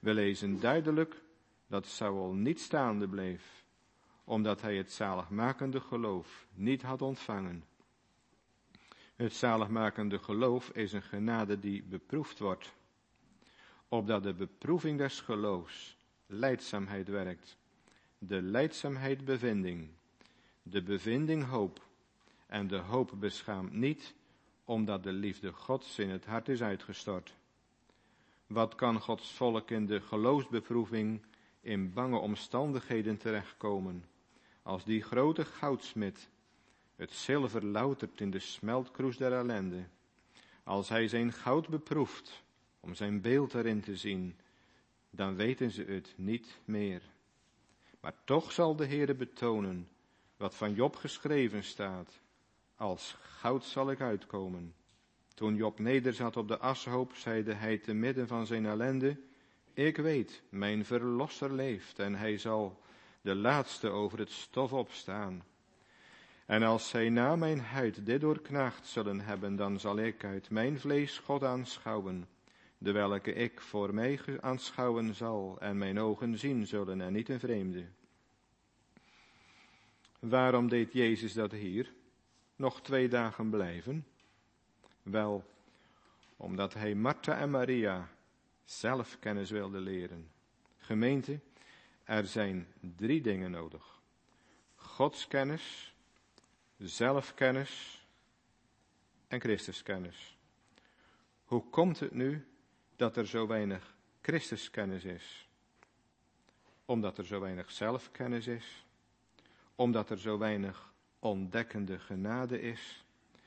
We lezen duidelijk dat Saul niet staande bleef, omdat hij het zaligmakende geloof niet had ontvangen. Het zaligmakende geloof is een genade die beproefd wordt, opdat de beproeving des geloofs lijdzaamheid werkt, de lijdzaamheid bevinding, de bevinding hoop, en de hoop beschaamt niet, omdat de liefde Gods in het hart is uitgestort. Wat kan Gods volk in de geloofsbeproeving in bange omstandigheden terechtkomen, als die grote goudsmid het zilver loutert in de smeltkroes der ellende, als hij zijn goud beproeft om zijn beeld erin te zien, dan weten ze het niet meer. Maar toch zal de Heere betonen wat van Job geschreven staat: als goud zal ik uitkomen. Toen Job nederzat op de ashoop, zeide hij te midden van zijn ellende: ik weet, mijn verlosser leeft en hij zal de laatste over het stof opstaan. En als zij na mijn huid dit doorknaagd zullen hebben, dan zal ik uit mijn vlees God aanschouwen, de welke ik voor mij aanschouwen zal en mijn ogen zien zullen en niet een vreemde. Waarom deed Jezus dat hier? Nog 2 dagen blijven? Wel, omdat hij Martha en Maria zelfkennis wilde leren. Gemeente, er zijn 3 dingen nodig: godskennis, zelfkennis en Christuskennis. Hoe komt het nu dat er zo weinig Christuskennis is? Omdat er zo weinig zelfkennis is, omdat er zo weinig ontdekkende genade is.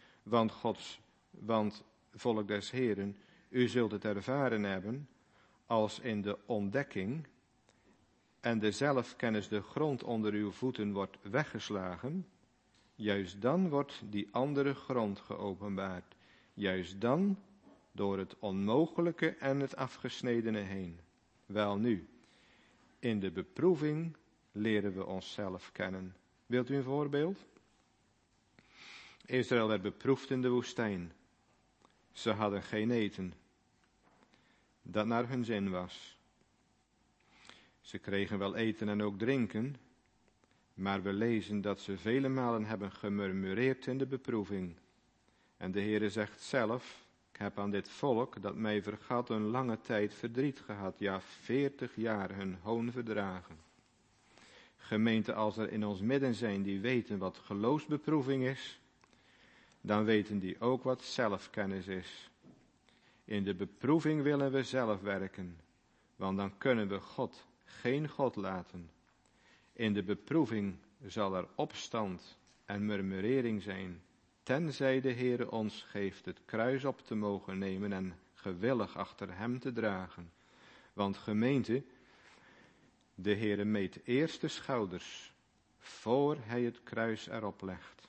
Want volk des Heren, u zult het ervaren hebben, als in de ontdekking en de zelfkennis de grond onder uw voeten wordt weggeslagen, juist dan wordt die andere grond geopenbaard. Juist dan door het onmogelijke en het afgesnedene heen. Welnu, in de beproeving leren we onszelf kennen. Wilt u een voorbeeld? Israël werd beproefd in de woestijn. Ze hadden geen eten dat naar hun zin was. Ze kregen wel eten en ook drinken, maar we lezen dat ze vele malen hebben gemurmureerd in de beproeving. En de Heere zegt zelf: ik heb aan dit volk dat mij vergat een lange tijd verdriet gehad, ja 40 jaar hun hoon verdragen. Gemeente, als er in ons midden zijn die weten wat geloofsbeproeving is, dan weten die ook wat zelfkennis is. In de beproeving willen we zelf werken, want dan kunnen we God geen God laten. In de beproeving zal er opstand en murmurering zijn, tenzij de Heere ons geeft het kruis op te mogen nemen en gewillig achter hem te dragen. Want gemeente, de Heere meet eerst de schouders, voor hij het kruis erop legt.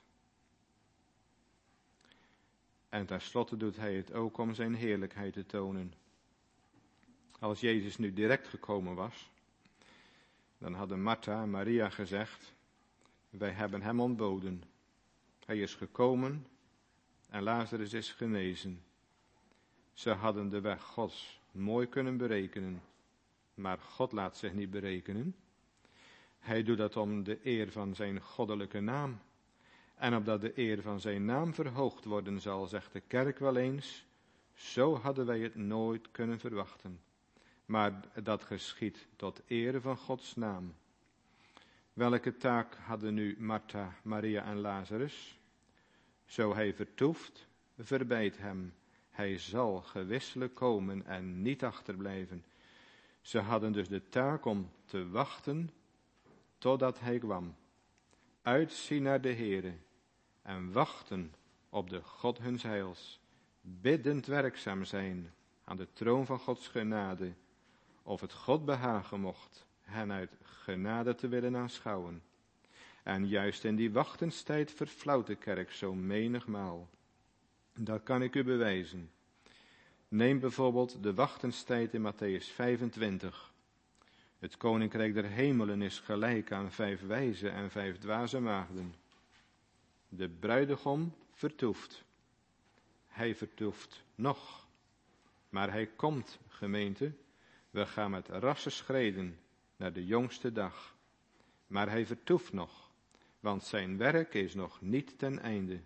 En tenslotte doet hij het ook om zijn heerlijkheid te tonen. Als Jezus nu direct gekomen was, dan hadden Martha en Maria gezegd: wij hebben hem ontboden. Hij is gekomen en Lazarus is genezen. Ze hadden de weg Gods mooi kunnen berekenen, maar God laat zich niet berekenen. Hij doet dat om de eer van zijn goddelijke naam. En opdat de eer van zijn naam verhoogd worden zal, zegt de kerk wel eens: zo hadden wij het nooit kunnen verwachten. Maar dat geschiet tot eer van Gods naam. Welke taak hadden nu Martha, Maria en Lazarus? Zo hij vertoeft, verbijt hem. Hij zal gewisselijk komen en niet achterblijven. Ze hadden dus de taak om te wachten totdat hij kwam. Uitzien naar de Heere en wachten op de God huns heils. Biddend werkzaam zijn aan de troon van Gods genade, of het God behagen mocht hen uit genade te willen aanschouwen. En juist in die wachtenstijd verflauwt de kerk zo menigmaal. Dat kan ik u bewijzen. Neem bijvoorbeeld de wachtenstijd in Mattheüs 25. Het koninkrijk der hemelen is gelijk aan 5 wijze en 5 dwaze maagden. De bruidegom vertoeft. Hij vertoeft nog. Maar hij komt, gemeente. We gaan met rasse schreden naar de jongste dag. Maar hij vertoeft nog, want zijn werk is nog niet ten einde.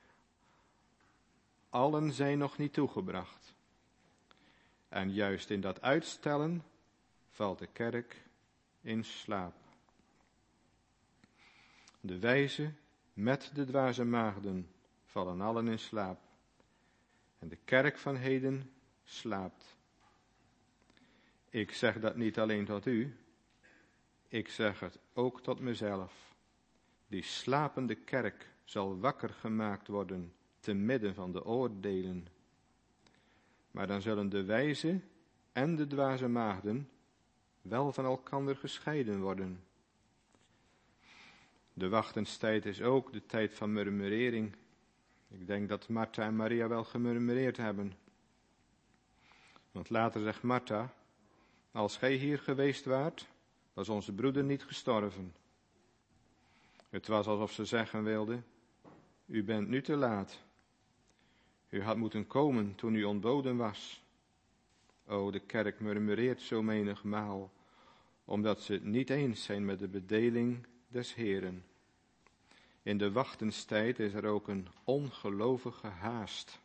Allen zijn nog niet toegebracht. En juist in dat uitstellen valt de kerk in slaap. De wijze met de dwaze maagden vallen allen in slaap. En de kerk van heden slaapt. Ik zeg dat niet alleen tot u, ik zeg het ook tot mezelf. Die slapende kerk zal wakker gemaakt worden te midden van de oordelen. Maar dan zullen de wijze en de dwaze maagden wel van elkander gescheiden worden. De wachtenstijd is ook de tijd van murmurering. Ik denk dat Martha en Maria wel gemurmureerd hebben. Want later zegt Martha, als gij hier geweest waart, was onze broeder niet gestorven. Het was alsof ze zeggen wilde, u bent nu te laat. U had moeten komen toen u ontboden was. O, de kerk murmureert zo menigmaal, omdat ze het niet eens zijn met de bedeling des Heeren. In de wachtenstijd is er ook een ongelovige haast.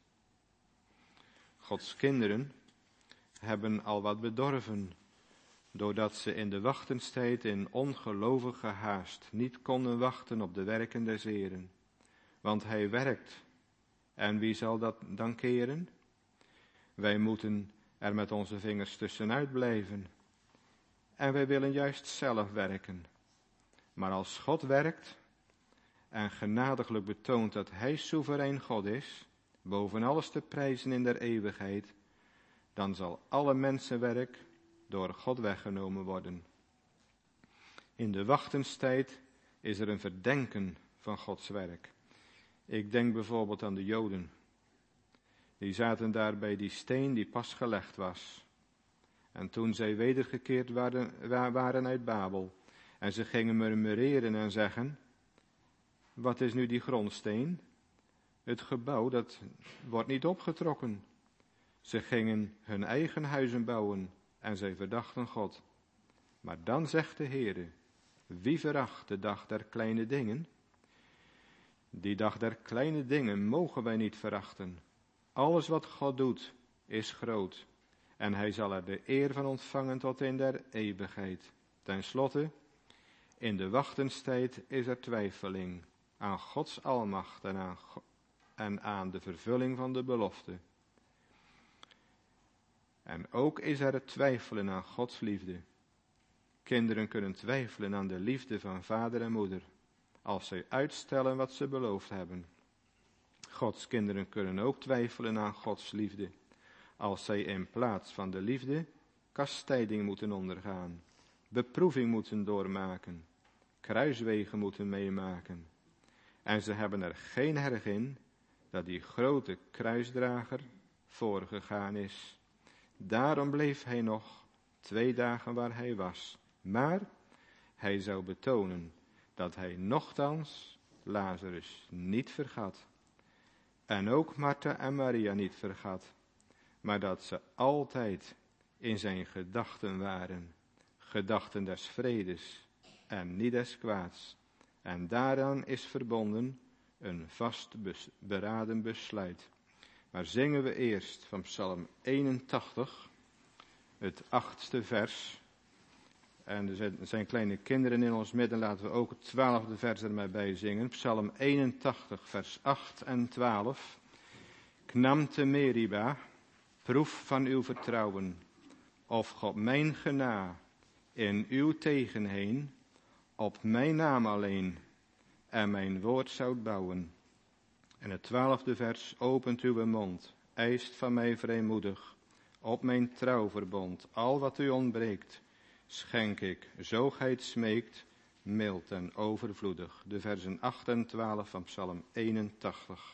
Gods kinderen hebben al wat bedorven, doordat ze in de wachtenstijd in ongelovige haast niet konden wachten op de werken des Heeren. Want hij werkt. En wie zal dat dan keren? Wij moeten er met onze vingers tussenuit blijven. En wij willen juist zelf werken. Maar als God werkt en genadiglijk betoont dat hij soeverein God is, boven alles te prijzen in der eeuwigheid, dan zal alle mensenwerk door God weggenomen worden. In de wachtenstijd is er een verdenken van Gods werk. Ik denk bijvoorbeeld aan de Joden. Die zaten daar bij die steen die pas gelegd was. En toen zij wedergekeerd waren uit Babel. En ze gingen murmureren en zeggen, wat is nu die grondsteen? Het gebouw dat wordt niet opgetrokken. Ze gingen hun eigen huizen bouwen en zij verdachten God. Maar dan zegt de Heere, wie veracht de dag der kleine dingen? Die dag der kleine dingen mogen wij niet verachten. Alles wat God doet is groot. En hij zal er de eer van ontvangen tot in der eeuwigheid. Ten slotte, in de wachtenstijd is er twijfeling aan Gods almacht en aan de vervulling van de belofte. En ook is er het twijfelen aan Gods liefde. Kinderen kunnen twijfelen aan de liefde van vader en moeder, als zij uitstellen wat ze beloofd hebben. Gods kinderen kunnen ook twijfelen aan Gods liefde, als zij in plaats van de liefde kastijding moeten ondergaan, beproeving moeten doormaken, kruiswegen moeten meemaken. En ze hebben er geen erg in dat die grote kruisdrager voorgegaan is. Daarom bleef hij nog 2 dagen waar hij was. Maar hij zou betonen dat hij nochtans Lazarus niet vergat. En ook Martha en Maria niet vergat. Maar dat ze altijd in zijn gedachten waren. Gedachten des vredes en niet des kwaads. En daaraan is verbonden een vast beraden besluit. Maar zingen we eerst van Psalm 81, het 8e vers. En er zijn kleine kinderen in ons midden, laten we ook het 12e vers er maar bij zingen. Psalm 81, vers 8 en 12. Knam te Meriba, proef van uw vertrouwen, of God mijn gena in uw tegenheen, op mijn naam alleen, en mijn woord zoudt bouwen. En het 12e vers, opent uw mond, eist van mij vrijmoedig, op mijn trouwverbond, al wat u ontbreekt, schenk ik, zo gij het smeekt, mild en overvloedig. De versen 8 en 12 van Psalm 81.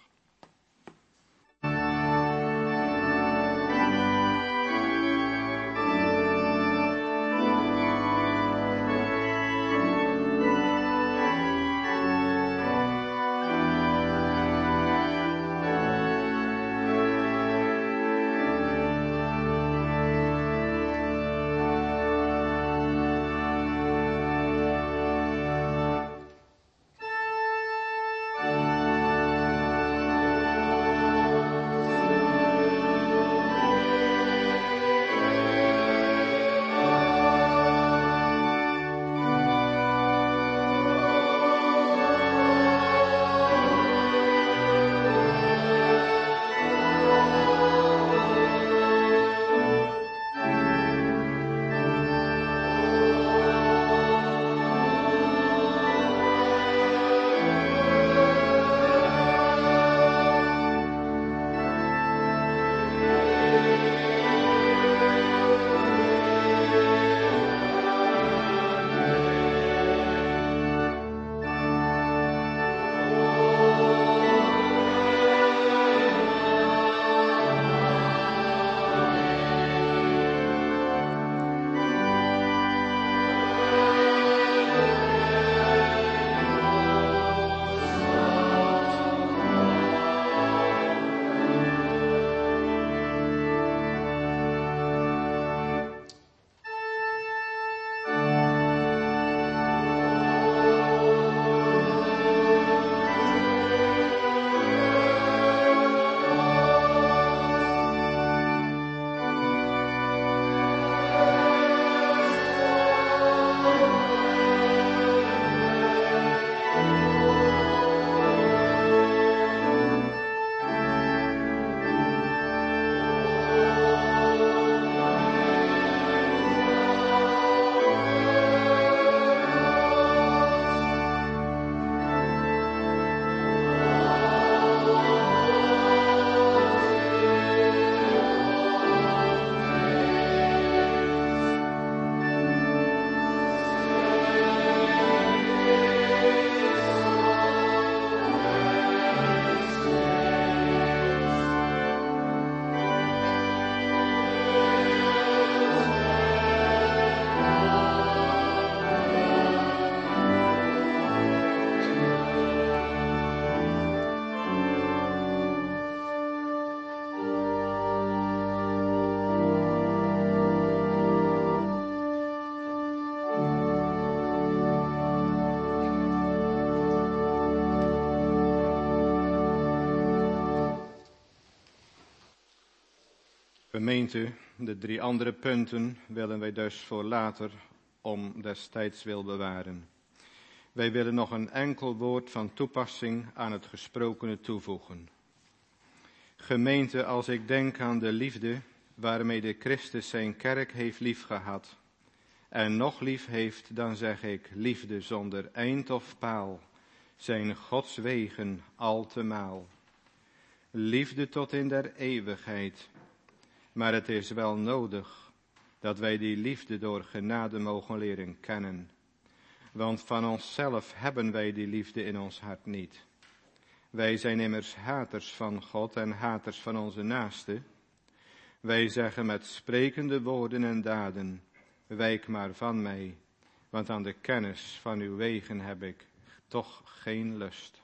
Gemeente, de 3 andere punten willen wij dus voor later om destijds wil bewaren. Wij willen nog een enkel woord van toepassing aan het gesprokene toevoegen. Gemeente, als ik denk aan de liefde waarmee de Christus zijn kerk heeft liefgehad en nog lief heeft, dan zeg ik liefde zonder eind of paal, zijn Gods wegen altemaal. Liefde tot in der eeuwigheid, maar het is wel nodig dat wij die liefde door genade mogen leren kennen. Want van onszelf hebben wij die liefde in ons hart niet. Wij zijn immers haters van God en haters van onze naaste. Wij zeggen met sprekende woorden en daden, wijk maar van mij, want aan de kennis van uw wegen heb ik toch geen lust.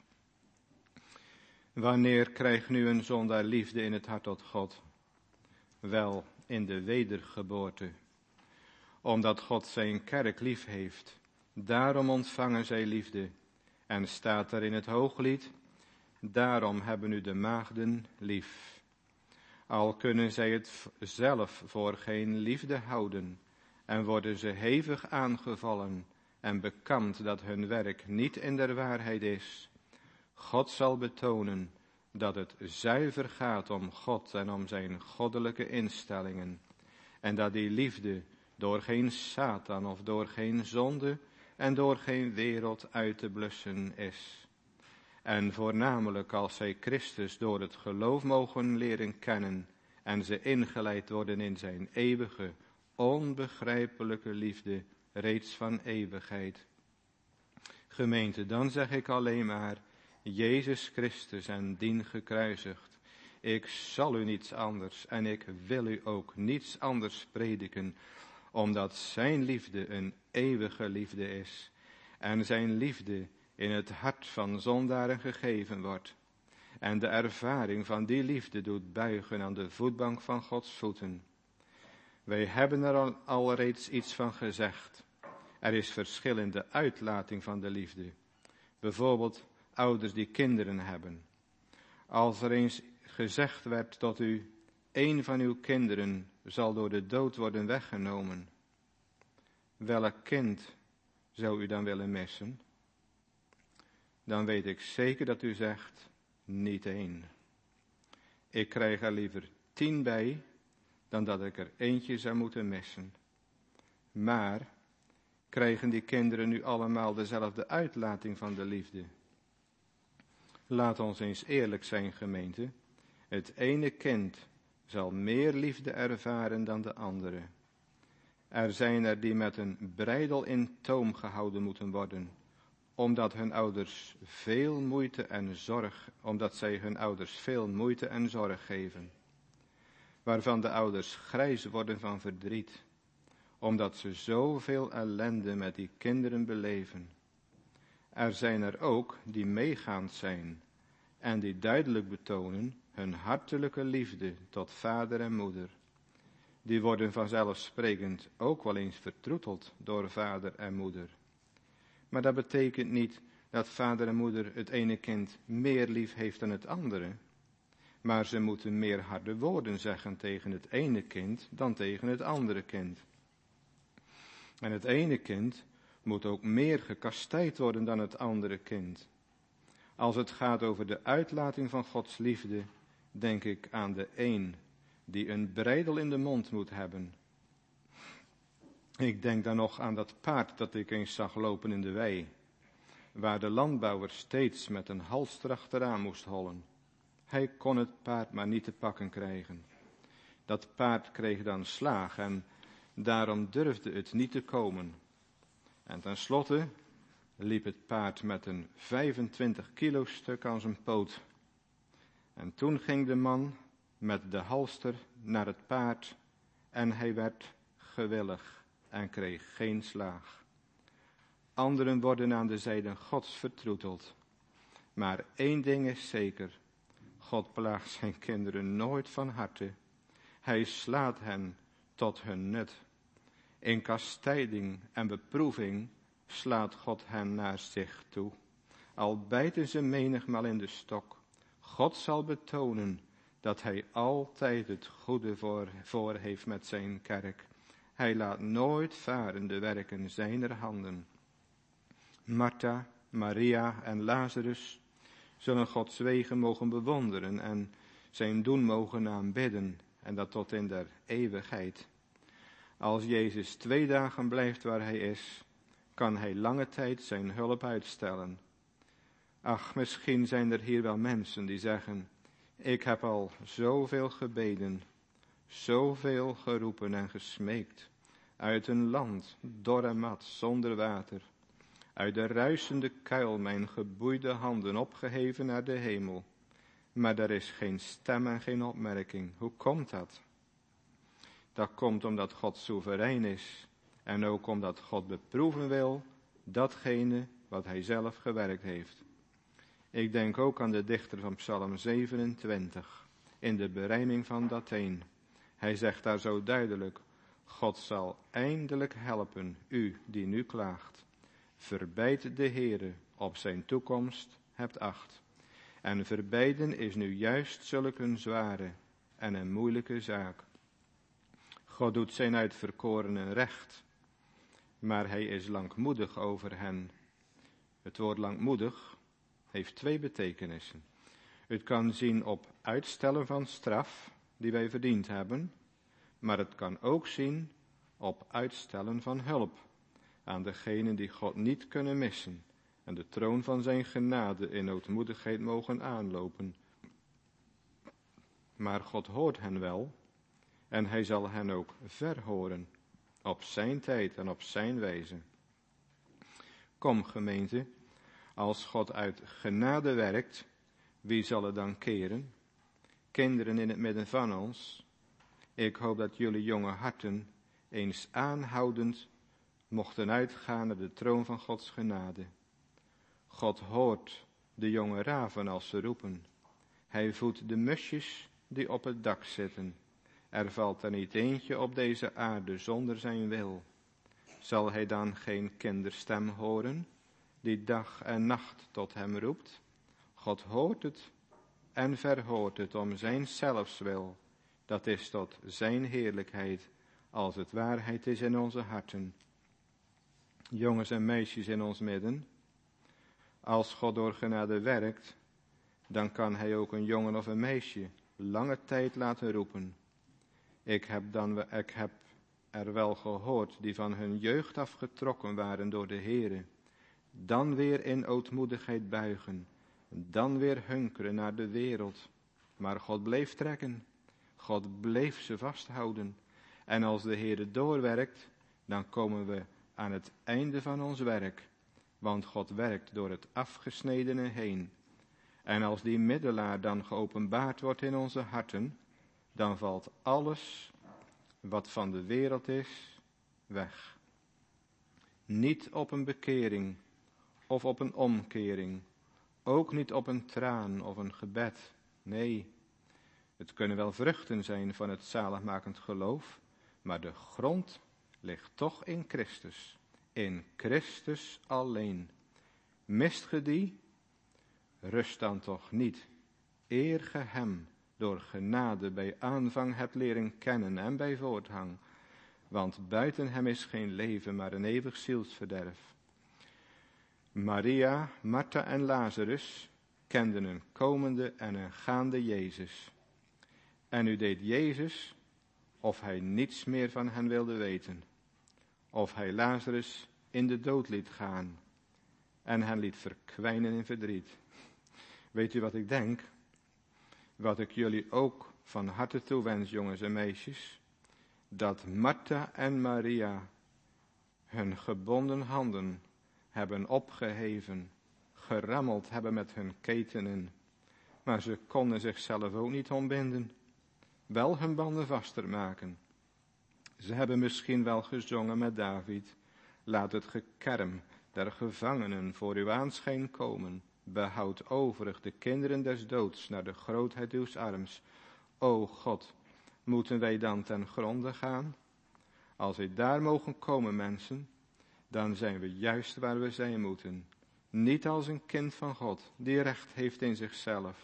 Wanneer krijgt nu een zondaar liefde in het hart tot God? Wel, in de wedergeboorte. Omdat God zijn kerk lief heeft, daarom ontvangen zij liefde. En staat er in het Hooglied, daarom hebben u de maagden lief. Al kunnen zij het zelf voor geen liefde houden en worden ze hevig aangevallen en bekampt dat hun werk niet in der waarheid is. God zal betonen dat het zuiver gaat om God en om zijn goddelijke instellingen. En dat die liefde door geen Satan of door geen zonde en door geen wereld uit te blussen is. En voornamelijk als zij Christus door het geloof mogen leren kennen en ze ingeleid worden in zijn eeuwige, onbegrijpelijke liefde, reeds van eeuwigheid. Gemeente, dan zeg ik alleen maar, Jezus Christus en dien gekruisigd. Ik zal u niets anders en ik wil u ook niets anders prediken, omdat zijn liefde een eeuwige liefde is en zijn liefde in het hart van zondaren gegeven wordt. En de ervaring van die liefde doet buigen aan de voetbank van Gods voeten. Wij hebben er al reeds iets van gezegd. Er is verschil in de uitlating van de liefde. Bijvoorbeeld ouders die kinderen hebben. Als er eens gezegd werd tot u, 1 van uw kinderen zal door de dood worden weggenomen. Welk kind zou u dan willen missen? Dan weet ik zeker dat u zegt, niet 1. Ik krijg er liever 10 bij, dan dat ik er eentje zou moeten missen. Maar krijgen die kinderen nu allemaal dezelfde uitlating van de liefde? Laat ons eens eerlijk zijn, gemeente. Het ene kind zal meer liefde ervaren dan de andere. Er zijn er die met een breidel in toom gehouden moeten worden, omdat zij hun ouders veel moeite en zorg geven. Waarvan de ouders grijs worden van verdriet, omdat ze zoveel ellende met die kinderen beleven. Er zijn er ook die meegaand zijn en die duidelijk betonen hun hartelijke liefde tot vader en moeder. Die worden vanzelfsprekend ook wel eens vertroeteld door vader en moeder. Maar dat betekent niet dat vader en moeder het ene kind meer lief heeft dan het andere. Maar ze moeten meer harde woorden zeggen tegen het ene kind dan tegen het andere kind. En het ene kind moet ook meer gekastijd worden dan het andere kind. Als het gaat over de uitlating van Gods liefde, denk ik aan de een die een breidel in de mond moet hebben. Ik denk dan nog aan dat paard dat ik eens zag lopen in de wei, waar de landbouwer steeds met een halster achteraan moest hollen. Hij kon het paard maar niet te pakken krijgen. Dat paard kreeg dan slaag en daarom durfde het niet te komen. En tenslotte liep het paard met een 25 kilo stuk aan zijn poot. En toen ging de man met de halster naar het paard en hij werd gewillig en kreeg geen slaag. Anderen worden aan de zijde Gods vertroeteld. Maar 1 ding is zeker, God plaagt zijn kinderen nooit van harte. Hij slaat hen tot hun nut. In kastijding en beproeving slaat God hen naar zich toe. Al bijten ze menigmaal in de stok. God zal betonen dat hij altijd het goede voor heeft met zijn kerk. Hij laat nooit varen de werken zijner handen. Martha, Maria en Lazarus zullen Gods wegen mogen bewonderen en zijn doen mogen aanbidden, en dat tot in der eeuwigheid. Als Jezus 2 dagen blijft waar hij is, kan hij lange tijd zijn hulp uitstellen. Ach, misschien zijn er hier wel mensen die zeggen, ik heb al zoveel gebeden, zoveel geroepen en gesmeekt, uit een land, dor en mat, zonder water, uit de ruisende kuil mijn geboeide handen opgeheven naar de hemel. Maar er is geen stem en geen opmerking. Hoe komt dat? Dat komt omdat God soeverein is. En ook omdat God beproeven wil datgene wat hij zelf gewerkt heeft. Ik denk ook aan de dichter van Psalm 27. In de berijming van dat een. Hij zegt daar zo duidelijk. God zal eindelijk helpen u die nu klaagt. Verbijt de Heere op zijn toekomst, hebt acht. En verbijden is nu juist zulk een zware en een moeilijke zaak. God doet zijn uitverkorenen recht, maar hij is langmoedig over hen. Het woord langmoedig heeft 2 betekenissen. Het kan zien op uitstellen van straf die wij verdiend hebben, maar het kan ook zien op uitstellen van hulp aan degenen die God niet kunnen missen en de troon van zijn genade in ootmoedigheid mogen aanlopen. Maar God hoort hen wel en hij zal hen ook verhoren op zijn tijd en op zijn wijze. Kom gemeente, als God uit genade werkt, wie zal er dan keren? Kinderen in het midden van ons, ik hoop dat jullie jonge harten eens aanhoudend mochten uitgaan naar de troon van Gods genade. God hoort de jonge raven als ze roepen. Hij voedt de musjes die op het dak zitten. Er valt er niet eentje op deze aarde zonder zijn wil. Zal hij dan geen kinderstem horen, die dag en nacht tot hem roept? God hoort het en verhoort het om zijn zelfswil. Dat is tot zijn heerlijkheid, als het waarheid is in onze harten. Jongens en meisjes in ons midden, als God door genade werkt, dan kan hij ook een jongen of een meisje lange tijd laten roepen. Ik heb er wel gehoord die van hun jeugd af getrokken waren door de Heere, dan weer in ootmoedigheid buigen, dan weer hunkeren naar de wereld. Maar God bleef trekken, God bleef ze vasthouden. En als de Heere doorwerkt, dan komen we aan het einde van ons werk, want God werkt door het afgesnedene heen. En als die middelaar dan geopenbaard wordt in onze harten, dan valt alles wat van de wereld is weg. Niet op een bekering of op een omkering, ook niet op een traan of een gebed. Nee, het kunnen wel vruchten zijn van het zaligmakend geloof, maar de grond ligt toch in Christus. In Christus alleen. Mist ge die? Rust dan toch niet, eer ge hem door genade bij aanvang hebt leren kennen en bij voortgang. Want buiten hem is geen leven, maar een eeuwig zielsverderf. Maria, Martha en Lazarus kenden een komende en een gaande Jezus. En nu deed Jezus of hij niets meer van hen wilde weten. Of hij Lazarus in de dood liet gaan en hen liet verkwijnen in verdriet. Weet u wat ik denk? Wat ik jullie ook van harte toewens, jongens en meisjes, dat Martha en Maria hun gebonden handen hebben opgeheven, gerammeld hebben met hun ketenen, maar ze konden zichzelf ook niet ontbinden, wel hun banden vaster maken. Ze hebben misschien wel gezongen met David, laat het gekerm der gevangenen voor uw aanschijn komen, behoud overig de kinderen des doods naar de grootheid uws arms. O God, moeten wij dan ten gronde gaan? Als wij daar mogen komen, mensen, dan zijn we juist waar we zijn moeten. Niet als een kind van God, die recht heeft in zichzelf,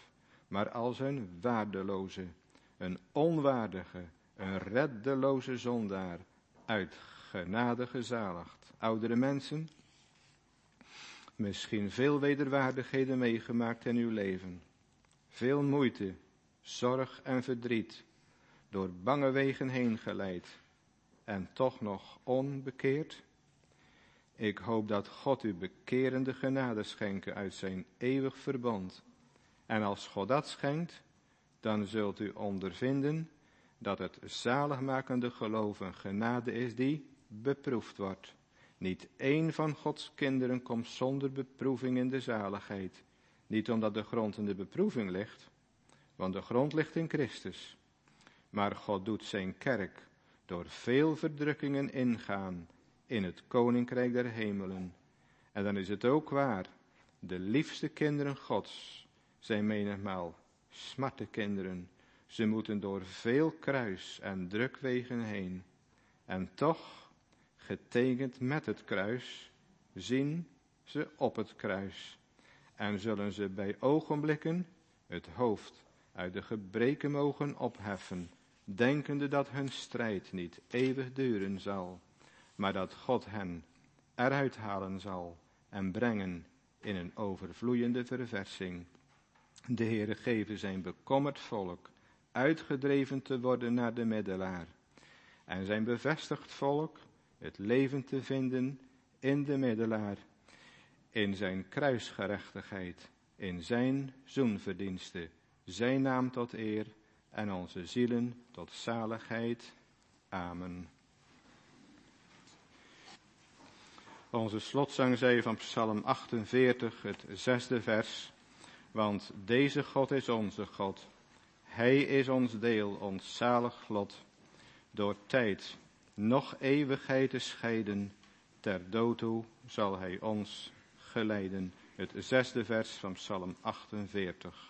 maar als een waardeloze, een onwaardige, een reddeloze zondaar, uit genade gezaligd. Oudere mensen, misschien veel wederwaardigheden meegemaakt in uw leven, veel moeite, zorg en verdriet, door bange wegen heen geleid en toch nog onbekeerd. Ik hoop dat God u bekerende genade schenken uit zijn eeuwig verbond. En als God dat schenkt, dan zult u ondervinden dat het zaligmakende geloof een genade is die beproefd wordt. Niet één van Gods kinderen komt zonder beproeving in de zaligheid. Niet omdat de grond in de beproeving ligt, want de grond ligt in Christus. Maar God doet zijn kerk door veel verdrukkingen ingaan in het koninkrijk der hemelen. En dan is het ook waar, de liefste kinderen Gods zijn menigmaal smartenkinderen. Ze moeten door veel kruis en drukwegen heen. En toch, getekend met het kruis, zien ze op het kruis. En zullen ze bij ogenblikken het hoofd uit de gebreken mogen opheffen, denkende dat hun strijd niet eeuwig duren zal, maar dat God hen eruit halen zal en brengen in een overvloeiende verversing. De Heere geven zijn bekommerd volk uitgedreven te worden naar de middelaar en zijn bevestigd volk het leven te vinden in de middelaar, in zijn kruisgerechtigheid, in zijn zoenverdiensten, zijn naam tot eer en onze zielen tot zaligheid. Amen. Onze slotzang zei van Psalm 48, het 6e vers. Want deze God is onze God. Hij is ons deel, ons zalig lot. Door tijd, nog eeuwigheid te scheiden, ter dood toe zal hij ons geleiden. Het 6e vers van Psalm 48.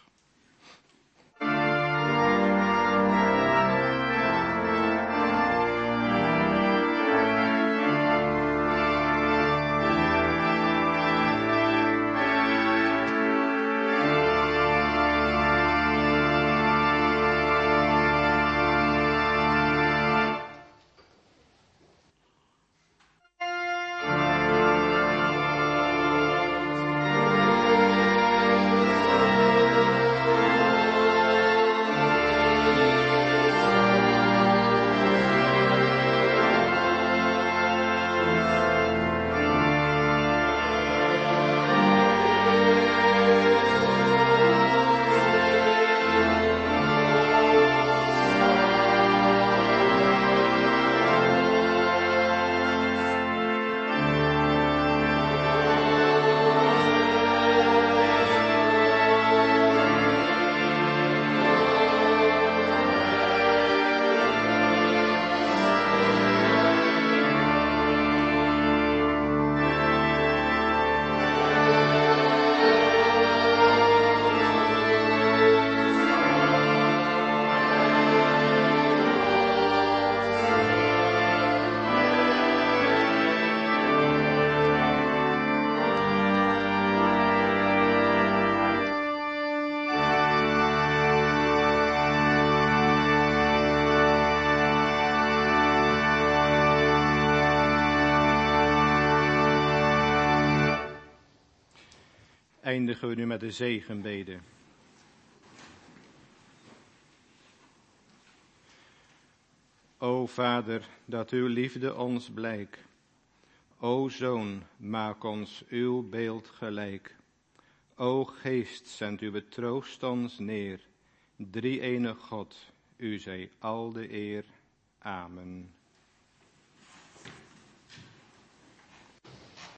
Eindigen we nu met de zegenbede. O Vader, dat uw liefde ons blijk. O Zoon, maak ons uw beeld gelijk. O Geest, zend uw troost ons neer. Drie-enige God, u zij al de eer. Amen.